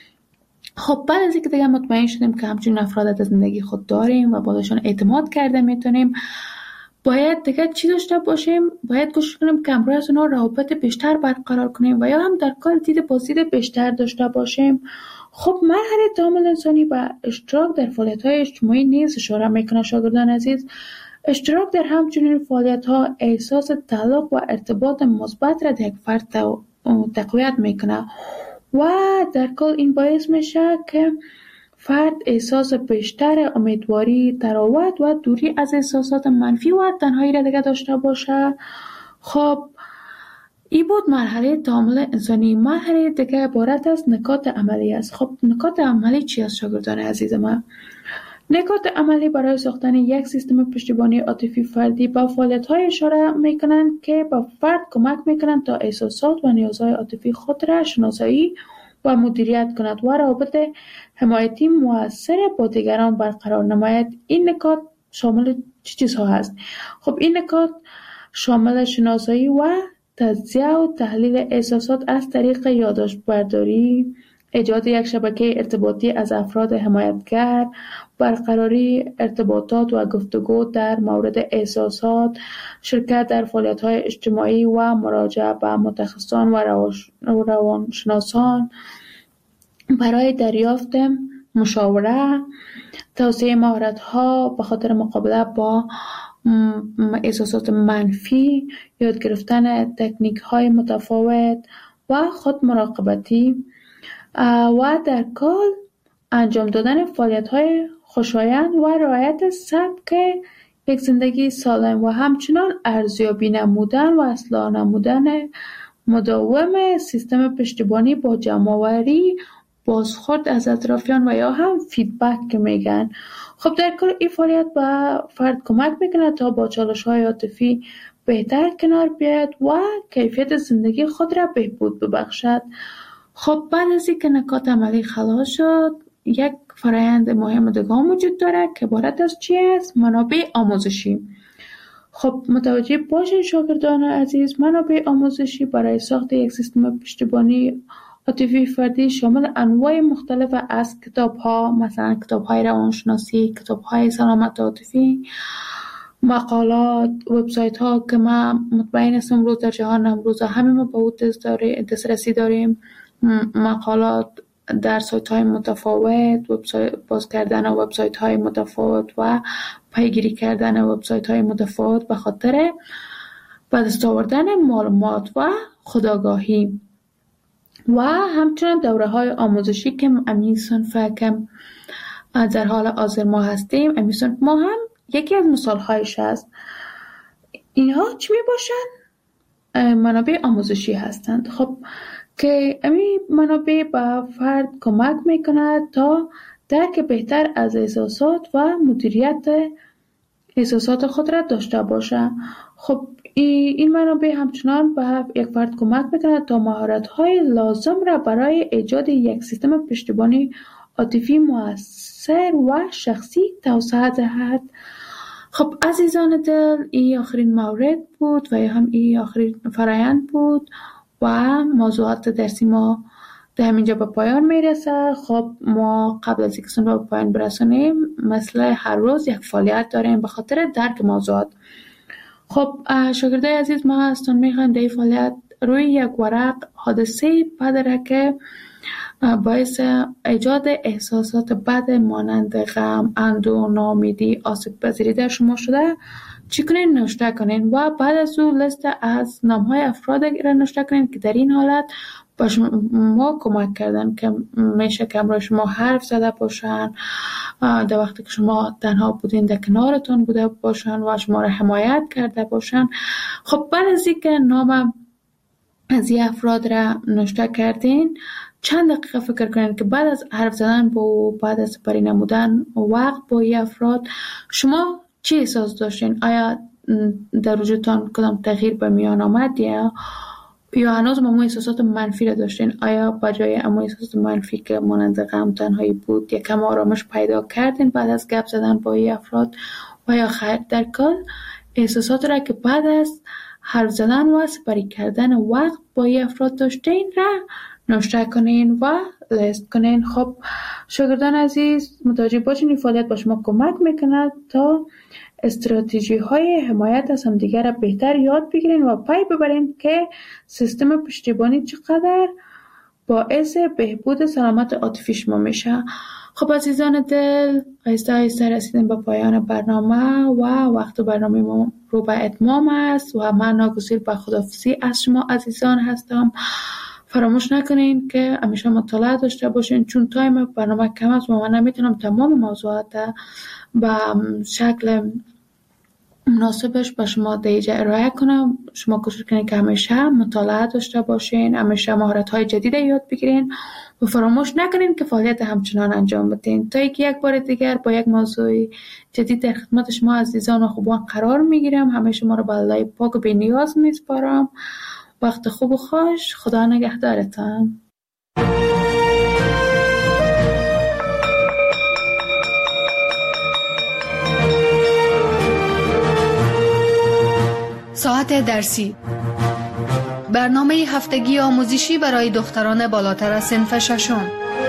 خب بعد از اینکه دیگه مطمئن شدیم که همچین افراد در زندگی خود داریم و باشون اعتماد کرده میتونیم، باید دیگه چی داشته باشیم؟ باید کوشش کنیم که امروز از اونا روابط بیشتر برقرار کنیم و یا هم در کل دید بازدید بیشتر داشته باشیم. خب مرحله تعامل انسانی با اشتراک در فعالیت‌های اجتماعی نیز اشاره میکنه. شاگردان عزیز، اشتراک در همچنین فعالیت‌ها احساس تعلق و ارتباط مثبت را در یک فرد تقویت میکنه و در کل این باعث میشه که فرد احساس بیشتر امیدواری، تراوت و دوری از احساسات منفی و تنهایی را دیگه داشته باشه. خب این بود مرحله تعامل انسانی. مرحله دیگه عبارت از نکات عملی است. خب نکات عملی چی است شاگردان عزیز من؟ نکات عملی برای ساختن یک سیستم پشتیبانی عاطفی فردی با فعالیت‌های اشاره میکنند که با فرد کمک میکنند تا احساسات و نیازهای عاطفی خود را شناسایی و مدیریت کند و روابط حمایتی مؤثر با دیگران برقرار نماید. این نکات شامل چه چیزها هست؟ خب این نکات شامل شناسایی و تجزیه و تحلیل احساسات از طریق یادداشت برداری، ایجاد یک شبکه ارتباطی از افراد حمایتگر، برقراری ارتباطات و گفتگو در مورد احساسات، شرکت در فعالیت‌های اجتماعی و مراجعه به متخصصان و روانشناسان برای دریافت مشاوره، توسعه مهارت‌ها به خاطر مقابله با احساسات منفی، یاد گرفتن تکنیک‌های متفاوت و خود مراقبتی و در کل انجام دادن فعالیت‌های خوشایند و رعایت سبک یک زندگی سالم و همچنان ارزیابی نمودن و اصلاح نمودن مداوم سیستم پشتیبانی با جمع‌آوری بازخورد از اطرافیان و یا هم فیدبک که میگن. خب در کل این فعالیت به فرد کمک میکنه تا با چالش‌های عاطفی بهتر کنار بیاید و کیفیت زندگی خود را بهبود ببخشد. خب بعد از اینکه نکات عملی خلاص شد، یک فرایند مهم دیگه وجود داره که عبارت از چی است؟ منابع آموزشی. خب متوجه باشین شاگردان عزیز، منابع آموزشی برای ساخت یک سیستم پشتیبانی عاطفی فردی شامل انواع مختلف از کتاب‌ها، مثلا کتاب‌های روانشناسی، کتاب‌های سلامت عاطفی، مقالات، وبسایت‌ها که ما مطمئن هستم امروز در جهان امروز همه ما به اون دسترسی داریم، مقالات در سایت‌های متفاوت، باز کردن وبسایت‌های متفاوت و پیگیری کردن وبسایت‌های متفاوت به خاطر به دست آوردن معلومات و خودآگاهی و همچنین دوره‌های آموزشی که امی صنف که در حال حاضر ما هستیم، امی صنف ما هم یکی از مثال‌هایش است. اینها چی میباشند؟ منابع آموزشی هستند. خب که امی منابع به فرد کمک میکند تا درک بهتر از احساسات و مدیریت احساسات خود را داشته باشه. خب این منابع همچنان به یک فرد کمک میکند تا مهارت‌های لازم را برای ایجاد یک سیستم پشتیبانی عاطفی مؤثر و شخصی توسعه دهد. خب عزیزان دل، این آخرین مورد بود و هم این آخرین فرایند بود و موضوعات درسی ما در همینجا به پایان میرسه. خب ما قبل از اینکه سن به پایان برسونیم مثل هر روز یک فعالیت داریم به خاطر درک موضوعات. خب شاگردای عزیز، ما ازتون میخوایم در این فعالیت روی یک ورق حادثه بد که باعث ایجاد احساسات بد مانند غم، اندوه، ناامیدی، آسیب پذیری در شما شده چی کنین؟ نوشته کنین و بعد از او لیست از نام‌های افراد را نوشته کنین که در این حالت با شما کمک کردن، که میشه که امروز شما حرف زده باشن، در وقتی که شما تنها بودین در کنارتون بوده باشن و شما را حمایت کرده باشن. خب بعد از اینکه نام از این افراد را نوشته کردین، چند دقیقه فکر کنین که بعد از حرف زدن با بعد از سپری نمودن وقت با این افراد شما چی احساس داشتین؟ آیا در وجودتان کدام تغییر به میان آمد یا هنوز ما احساسات منفی را داشتین؟ آیا بجای اما احساسات منفی که مانند غم، تنهایی بود یکم آرامش پیدا کردین بعد از گپ زدن با این افراد و یا خیر؟ در کل احساسات را که بعد از حرف زدن و سپری کردن وقت با این افراد داشتین را نوشته کنین و لیست کنین. خب شاگردان عزیز، متوجه باشین این فعالیت با شما کمک میکند تا استراتژی های حمایت از همدیگر را بهتر یاد بگیرین و پی ببرین که سیستم پشتیبانی چقدر باعث بهبود سلامت عاطفی شما میشه. خب عزیزان دل، آهسته آهسته رسیدیم به پایان برنامه و وقت برنامه ما رو به اتمام است و من ناگزیر به خداحافظی از شما عزیزان هستم. فراموش نکنین که همیشه مطالعه داشته باشین، چون تایم برنامه کم است و من نمیتونم تمام موضوعات به شکل مناسبش به شما دیجا ارائه کنم. شما کوشش کنین که همیشه مطالعه داشته باشین، همیشه مهارت‌های جدید یاد بگیرین و فراموش نکنین که فعالیت همچنان انجام بدین تا اینکه یک بار دیگر با یک موضوع جدید در خدمت شما عزیزان و خوبان قرار میگیرم. همه شما رو به الله پاک و بی‌نیاز میسپارم. وقت خوب و خوش. خدا نگهدارتان. ساعت درسی، برنامه هفتگی آموزشی برای دختران بالاتر از صنف ششم.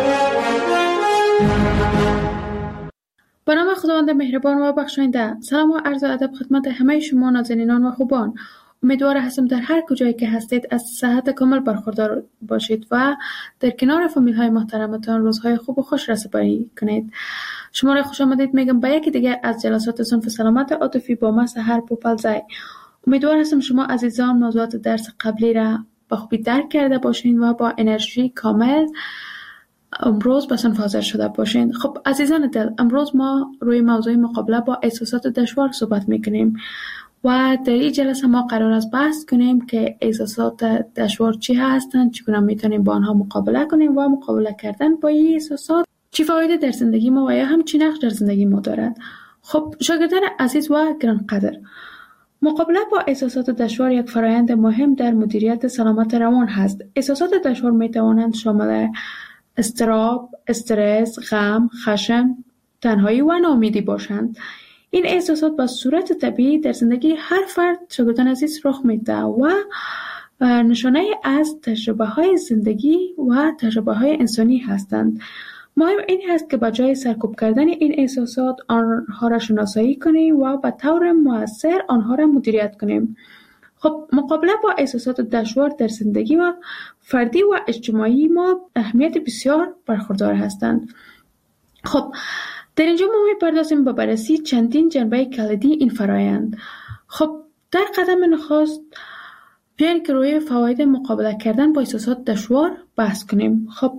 به نام خداوند مهربان و بخشاینده، سلام و عرض ادب خدمت همه شما نازنینان و خوبان. امیدوار هستم در هر کجایی که هستید از صحت کامل برخوردار باشید و در کنار فامیل های محترمتان روزهای خوب و خوش را سپری کنید. شما را خوش آمدید میگم به یکی دیگر از جلسات صنف سلامت عاطفی با من سحر پوپلزی. امیدوار هستم شما عزیزان موضوعات درس قبلی را به خوبی درک کرده باشین و با انرژی کامل امروز به صنف حاضر شده باشین. خب عزیزان دل، امروز ما روی موضوع مقابله با احساسات دشوار صحبت میکنیم و در این جلسه ما قرار است بحث کنیم که احساسات دشوار چی هستند، چگونه میتونیم با آنها مقابله کنیم و مقابله کردن با این احساسات چی فایده در زندگی ما و یا هم چی نقش در زندگی ما دارد. خب شاگردان عزیز و گرانقدر، مقابله با احساسات دشوار یک فرایند مهم در مدیریت سلامت روان هست. احساسات دشوار می توانند شامل اضطراب، استرس، غم، خشم، تنهایی و ناامیدی باشند. این احساسات به صورت طبیعی در زندگی هر فرد شاگردان عزیز رخ میده و نشانه از تجربه های زندگی و تجربه های انسانی هستند. مهم این هست که به جای سرکوب کردن این احساسات آنها را شناسایی کنیم و به طور مؤثر آنها را مدیریت کنیم. خب مقابله با احساسات دشوار در زندگی و فردی و اجتماعی ما اهمیت بسیار برخوردار هستند. خب در اینجا ما می‌پردازیم به بررسی چندین جنبه کلیدی این فرایند. خب در قدم نخست بیاین که روی فواید مقابله کردن با احساسات دشوار بحث کنیم. خب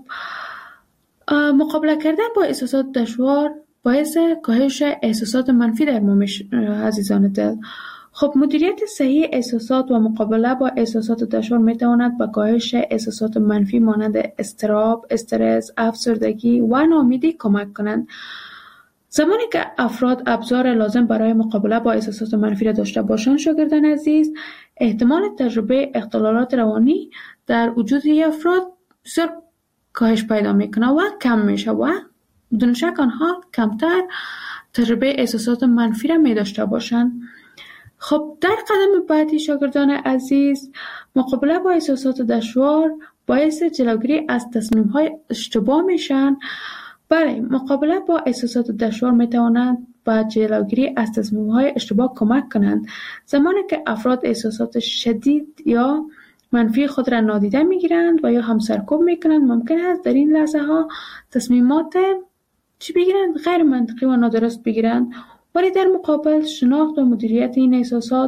مقابله کردن با احساسات دشوار باعث کاهش احساسات منفی در ما عزیزان دل. خب مدیریت صحیح احساسات و مقابله با احساسات دشوار میتواند به کاهش احساسات منفی مانند اضطراب، استرس، افسردگی و ناامیدی کمک کنند. زمانی که افراد ابزار لازم برای مقابله با احساسات منفی را داشته باشند شاگردان عزیز، احتمال تجربه اختلالات روانی در وجود افراد بسیار کاهش پیدا میکنه و کم میشه و بدون شک آنها کمتر تجربه احساسات منفی را می داشته باشند. خب در قدم بعدی شاگردان عزیز، مقابله با احساسات دشوار باعث جلوگیری از تصمیم‌های اشتباه میشن. بله، مقابله با احساسات دشوار میتوانند با جلوگیری از تصمیم‌های اشتباه کمک کنند. زمانی که افراد احساسات شدید یا منفی خود را نادیده میگیرند و یا هم سرکوب میکنند، ممکن است در این لحظه ها تصمیمات بگیرند غیر منطقی و نادرست بگیرند، ولی در مقابل شناخت و مدیریت این احساسات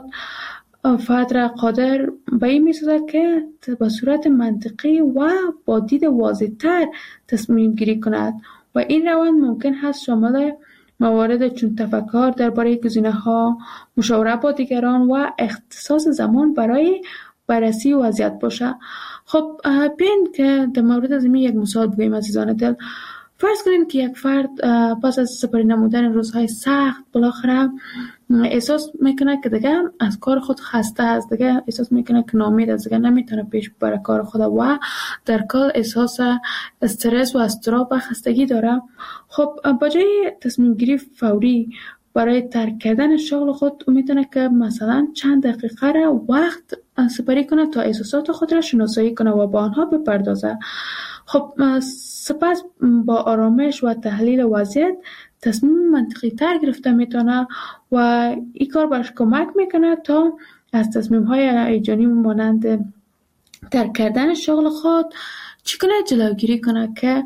فرد را قادر به این می‌سازد که به صورت منطقی و با دید واضح‌تر تصمیم گیری کند و این روند ممکن است شامل موارد چون تفکر درباره گزینه‌ها، مشاوره با دیگران و اختصاص زمان برای بررسی وضعیت باشه. خب بیاین که در مورد از این یک مثال بگوییم عزیزان دل. فرض کنیم که یک فرد پس از سپری نمودن روزهای سخت بالاخره احساس میکنه که دیگه از کار خود خسته است، دیگه احساس میکنه که ناامید است، دیگه نمیتونه پیش ببره کار خود و در کل احساس استرس و اضطراب و خستگی داره. خب با جای تصمیم گیری فوری برای ترک کردن شغل خود میتونه که مثلا چند دقیقه را وقت سپری کنه تا احساسات خود را شناسایی کنه و با آنها بپردازه. خب سپس با آرامش و تحلیل وضعیت تصمیم منطقی تر گرفته میتونه و این کار برش کمک میکنه تا از تصمیم های هیجانی مانند ترک کردن شغل خود چگونه جلوگیری کنه که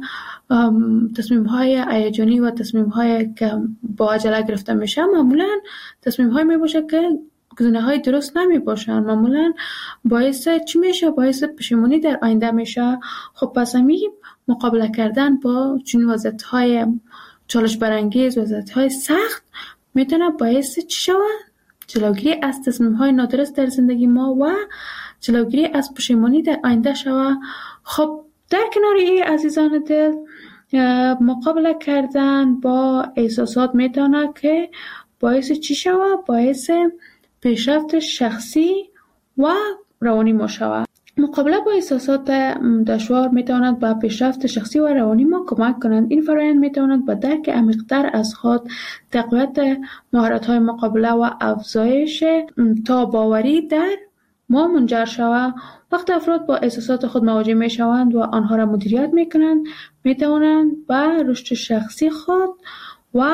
تصمیم های هیجانی و تصمیم های که با عجله گرفته میشه معمولا تصمیم های میباشه که گزینه های درست نمی باشن، معمولا باعث چی میشه؟ باعث پشیمانی در آینده میشه. خب پس همین مقابله کردن با چنین وضعیت های چالش برانگیز، وضعیت های سخت میتونه باعث چی شود؟ جلوگیری از تصمیم های نادرست در زندگی ما و جلوگیری از پشیمانی در آینده شود. خب در کنار این عزیزان دل، مقابله کردن با احساسات میتونه که باعث چی شود؟ باعث پیشرفت شخصی و روانی ما شود. مقابله با احساسات دشوار میتواند به پیشرفت شخصی و روانی ما کمک کنند. این فرآیند میتواند به درک عمیق‌تر از خود، تقویت مهارت‌های مقابله و افزایش تاب‌آوری در ما منجر شود. وقت افراد با احساسات خود مواجه میشوند و آنها را مدیریت میکنند، میتوانند به رشد شخصی خود و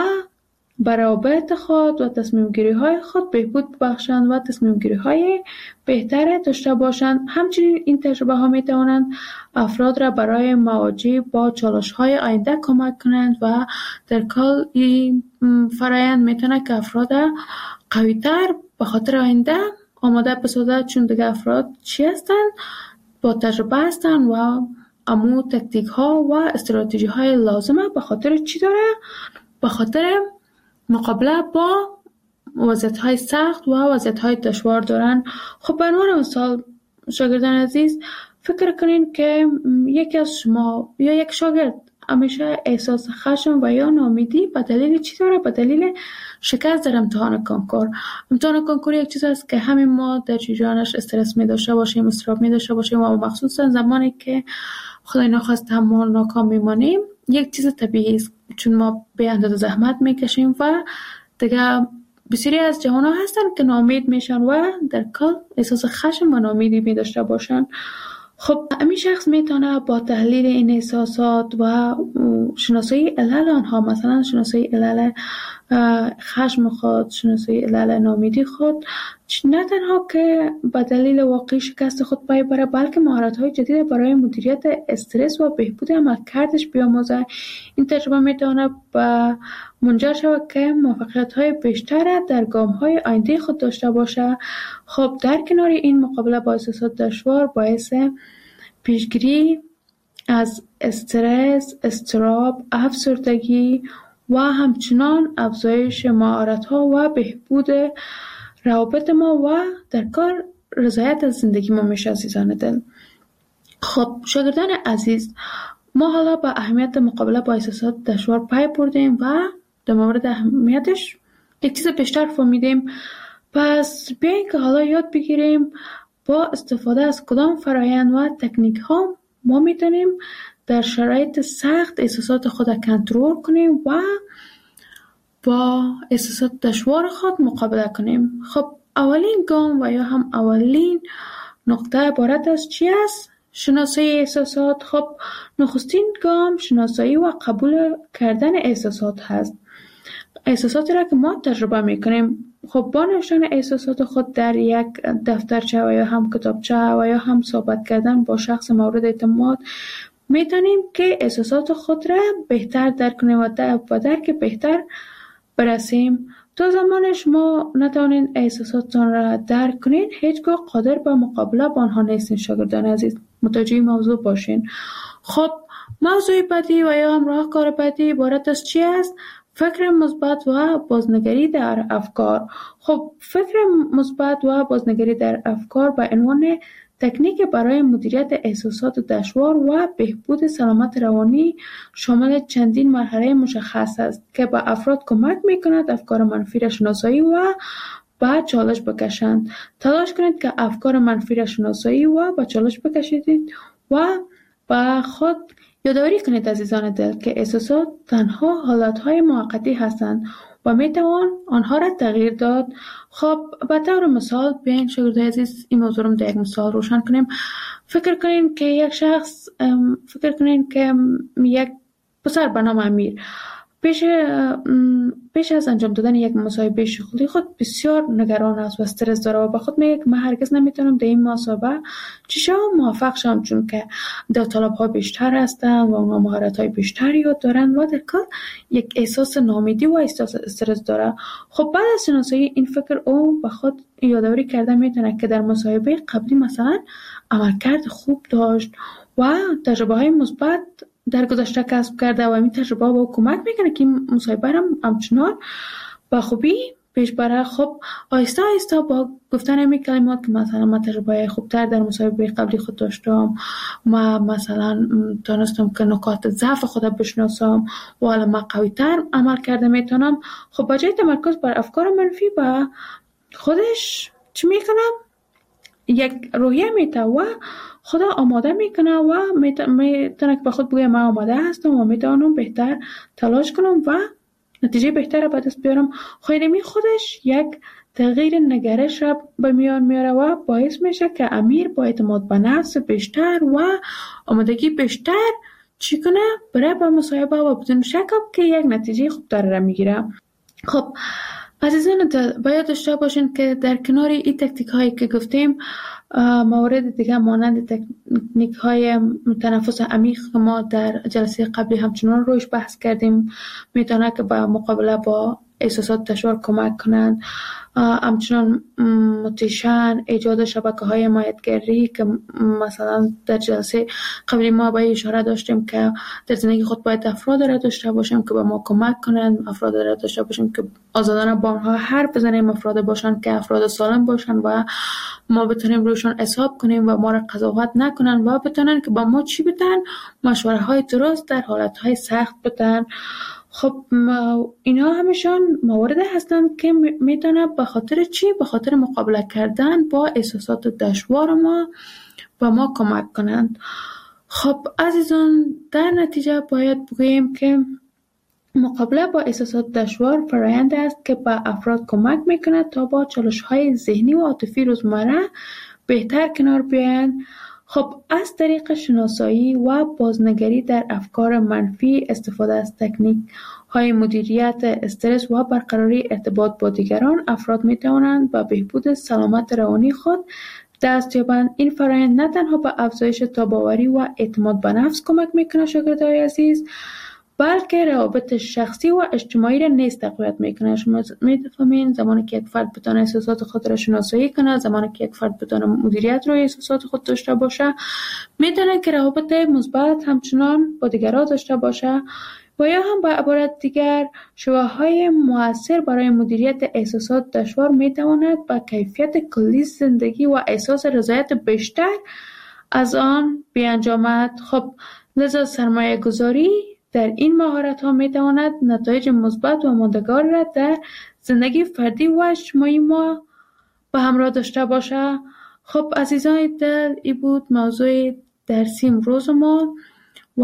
برابط خود و تصمیم گیری های خود بهبود بخشند و تصمیم گیری های بهتر داشته باشند. همچنین این تجربه ها می توانند افراد را برای مواجهه با چالش های آینده کمک کنند و در کل این فرایند می تواند که افراد قوی تر به خاطر آینده آماده بسازد، چون دیگه افراد چی هستند؟ با تجربه هستند و امو تکتیک ها و استراتژی های لازمه به خاطر چی داره؟ به خاطر مقابله با وضعیت‌های سخت و وضعیت‌های دشوار دارن. خب به عنوان مثال شاگردان عزیز، فکر کنین که یکی از شما یا یک شاگرد همیشه احساس خشم و یا ناامیدی به دلیل چی داره؟ به دلیل شکست در امتحان کنکور. امتحان کنکور یک چیز است که همین ما در جریانش استرس می داشته باشیم، اضطراب می داشته باشیم و مخصوصا زمانی که خدای نخواست ما ناکام میمانیم یک چیز طبیعی است، چون ما به اندازه زحمت میکشیم و دیگه بسیاری از جوان‌ها هستن که ناامید میشن و در کل احساس خشم و ناامیدی می داشته باشن. خب همین شخص میتونه با تحلیل این احساسات و شناسایی علل آنها، مثلا شناسایی علل خشم خود، شناسایی علل ناامیدی خود، نه تنها که به دلیل واقعی شکست خود پی بره، بلکه مهارت‌های جدید برای مدیریت استرس و بهبود عملکردش بیاموزه. این تجربه میتونه به منجر شود که موفقیت‌های بیشتر در گام‌های آینده خود داشته باشه. خب در کنار این، مقابله با احساسات دشوار باعث پیشگیری از استرس، اضطراب، افسردگی و همچنان افزایش مهارت‌ها و بهبود روابط ما و در کار رضایت از زندگی ما میشه. عزیزان دل، خب شاگردان عزیز، ما حالا با اهمیت مقابله با احساسات دشوار پی بردیم و در مورد اهمیتش یک چیز بیشتر فهمیدیم. پس بیایید که حالا یاد بگیریم با استفاده از کدام فرایند و تکنیک ها ما میتونیم در شرایط سخت احساسات خود کنترل کنیم و با احساسات دشوار خود مقابله کنیم. خب اولین گام و یا هم اولین نقطه عبارت از چی است؟ شناسایی احساسات. خب نخستین گام شناسایی و قبول کردن احساسات هست. احساساتی را که ما تجربه میکنیم، خب با نوشتن احساسات خود در یک دفترچه و یا هم کتابچه و یا هم صحبت کردن با شخص مورد اعتماد میتونیم که احساسات خود را بهتر درک کنیم و درک بهتر برسیم. تا زمان شما نتوانید احساساتتان را درک کنید، هیچگاه قادر به مقابله با آنها نیستین. شاگردان عزیز، متوجه موضوع باشین. خب موضوع بعدی و یا هم راهکار بعدی عبارت از چی است؟ فکر مثبت و بازنگری در افکار. خب فکر مثبت و بازنگری در افکار به عنوان تکنیک برای مدیریت احساسات دشوار و بهبود سلامت روانی شامل چندین مرحله مشخص است که به افراد کمک می‌کند افکار منفی را شناسایی و به چالش بکشند. تلاش کنید که افکار منفی را شناسایی و به چالش بکشید و به خود یادآوری کنید عزیزان دل که احساسات تنها حالتهای موقتی هستند و میتوان آنها را تغییر داد. خب به طور مثال بیاین شاگردان عزیز این موضوع رو در یک مثال روشن کنیم. فکر کنین که یک شخص، فکر کنین که یک پسر به نام امیر پیش از انجام دادن یک مصاحبه شغلی خود بسیار نگران است و استرس داره و به خود میگه که من هرگز نمیتونم در این مصاحبه موفق شم، چون که داوطلب‌ها بیشتر هستن و اونها مهارت‌های بیشتری دارن و در کل یک احساس ناامیدی و احساس استرس داره. خب بعد از شناسایی این فکر او به خود یادآوری کرده میتونه که در مصاحبه قبلی مثلا عملکرد خوب داشت و تجربه‌های مثبت در گذشته کسب کرده و این تجربه با کمک میکنه که این مصاحبه را همچنان با خوبی پیش بره. خب آهسته آهسته با گفتن همین کلمات که مثلا من تجربه خوبتر در مصاحبه قبلی خود داشتم، ما مثلا تونستم که نکات ضعف خودم بشناسم و حالا من قوی‌تر عمل کرده میتونم. خب بجای تمرکز بر افکار منفی با خودش چی میکنم؟ یک روحیه میته و خدا آماده میکنه و میتونه که به خود بگه من آماده هستم و میتونم بهتر تلاش کنم و نتیجه بهتر به دست بیارم. خودمی خودش یک تغییر نگرش را به میان میاره و باعث میشه که امیر با اعتماد به نفس بیشتر و آمادگی بیشتر چی کنه؟ برای با مصاحبه و بدون شک که یک نتیجه خوبتر را میگیره. خب عزیزان دل، باید داشته باشین که در کنار این تکنیک هایی که گفتیم موارد دیگه مانند تکنیک های تنفس عمیق که ما در جلسه قبلی همچنان روش بحث کردیم میتونه که با مقابله با احساسات دشوار کمک کنند. همچنان موتیشن، ایجاد شبکه‌های حمایتگری که مثلا در جلسه قبلی ما به اشاره داشتیم که در زندگی خود باید افراد را داشته باشیم که به ما کمک کنند، افراد را داشته باشیم که آزادانه با آنها حرف بزنیم، افراد باشند که افراد سالم باشند و ما بتونیم روشان حساب کنیم و ما را قضاوت نکنند و بتونن که با ما چی بدن، مشوره های درست در حالت های سخت بدن. خب اینا همشان موارد هستند که میتونه به خاطر چی؟ به خاطر مقابله کردن با احساسات دشوار ما و ما کمک کنند. خب عزیزان، در نتیجه باید بگوییم که مقابله با احساسات دشوار فرآیند است که به افراد کمک میکنه تا با چالش‌های ذهنی و عاطفی روزمره بهتر کنار بیایند. خب از طریق شناسایی و بازنگری در افکار منفی، استفاده از تکنیک های مدیریت استرس و برقراری ارتباط با دیگران، افراد می توانند به بهبود سلامت روانی خود دست یابند. این فرآیند نه تنها به افزایش تاباوری و اعتماد به نفس کمک میکنه شاگردای عزیز، بلکه روابط شخصی و اجتماعی را نیز تقویت میکنه. شما میفهمین زمانی که یک فرد بتونه احساسات خود را شناسایی کنه، زمانی که یک فرد بتونه مدیریت روی احساسات خود داشته باشه، میتونه که روابط مثبت همچنان با دیگران داشته باشه و یا هم به عبارت دیگر شواهدهای مؤثر برای مدیریت احساسات دشوار میتواند به کیفیت کلی زندگی و احساس رضایت بیشتر از آن بیانجامد. خب لذا سرمایه گذاری در این مهارت ها می تواند نتایج مثبت و ماندگار را در زندگی فردی و اجتماعی ما به همراه داشته باشه. خب عزیزان دل، این بود موضوع درسی امروز ما و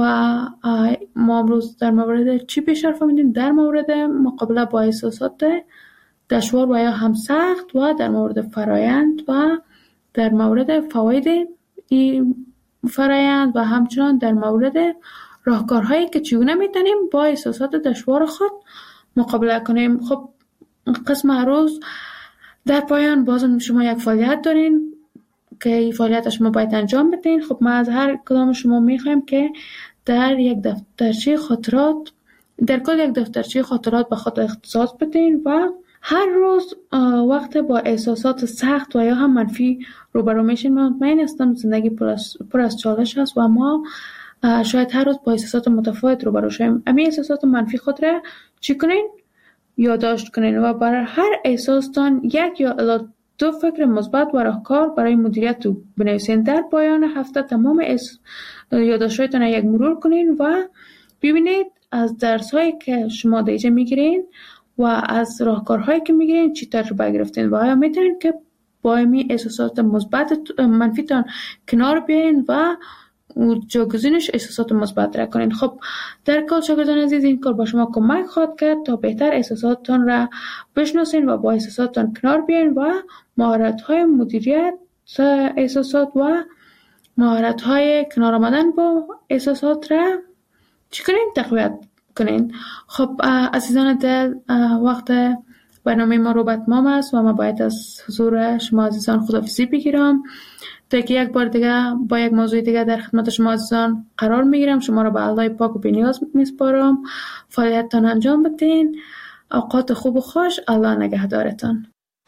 ما امروز در مورد چی بیشتر فهمیدیم؟ در مورد مقابله با احساسات دشوار و یا هم سخت و در مورد فرایند و در مورد فواید این فرایند و همچنان در مورد راهکارهایی که چگونه میتونیم با احساسات دشوار خود مقابله کنیم. خب قسم روز در پایان بازم شما یک فعالیت دارین که این فعالیت شما باید انجام بدین. خب ما از هر کدام شما میخوایم که در یک دفترچه خاطرات، در کل یک دفترچه خاطرات به خود اختصاص بدین و هر روز وقت با احساسات سخت و یا هم منفی روبرو میشین. من مطمئن هستم زندگی پر از چالش است و ما شاید هر روز با احساسات متفاوت روبرو شویم. امی احساسات منفی خود را چی کنین؟ یادداشت کنین و برای هر احساستان یک یا الی 2 فکر مثبت و راهکار برای مدیریت رو بنویسین. در پایان هفته تمام یادداشت‌هایتان را یک مرور کنین و ببینید از درس‌هایی که شما دیجه میگیرین و از راهکارهایی که میگیرین چی تجربه گرفتین و آیا میتونین که با امی احساسات مثبت منفیتان کنار بیاین و جاگزینش احساسات مثبت را کنین. خب در کل شاگردان عزیز، این کار با شما کمک خواهد کرد تا بهتر احساساتتان را بشناسین و با احساساتتان کنار بیاین و مهارت‌های مدیریت احساسات و مهارت‌های کنار آمدن با احساسات را چی کنین؟ تقویت کنین. خب عزیزان دل، وقت برنامه ما رو به اتمام است و ما باید از حضور شما عزیزان خداحافظی بگیرم تا که یک بار دیگه با یک موضوع دیگه در خدمت شما عزیزان قرار میگیرم. شما رو به الله پاک و بی‌نیاز میسپارم. فعالیتتان انجام بدین. اوقات خوب و خوش. الله نگهدارتان.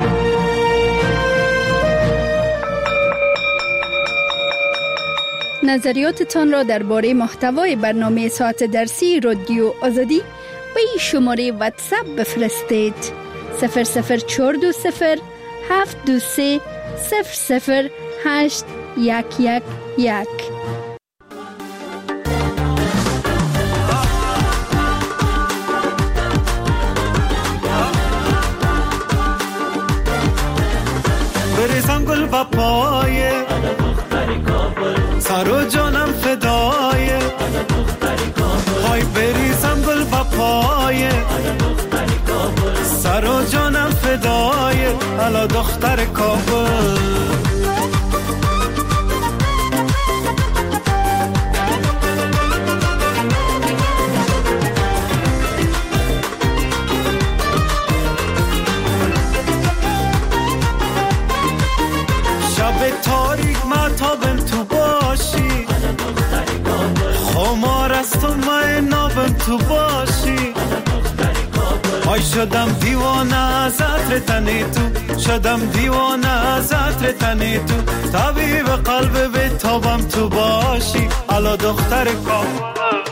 نظریاتتان را درباره محتوای برنامه ساعت درسی رادیو آزادی به این شماره واتساپ بفرستید: 00420 723 00811. بریزم گل و پایه سر و جانم فدایه، های بریزم گل و پایه سر و جانم فدایه، الا دختر کابل. شب تاریک مطابم تو باشی، خمار از تو من نابم تو باشی، وای شدم دیوانه از عطر تنی تو، شدم دیوانه از عطر تنی تو، طبیب قلب به تابم تو باشی الا دختر کابل.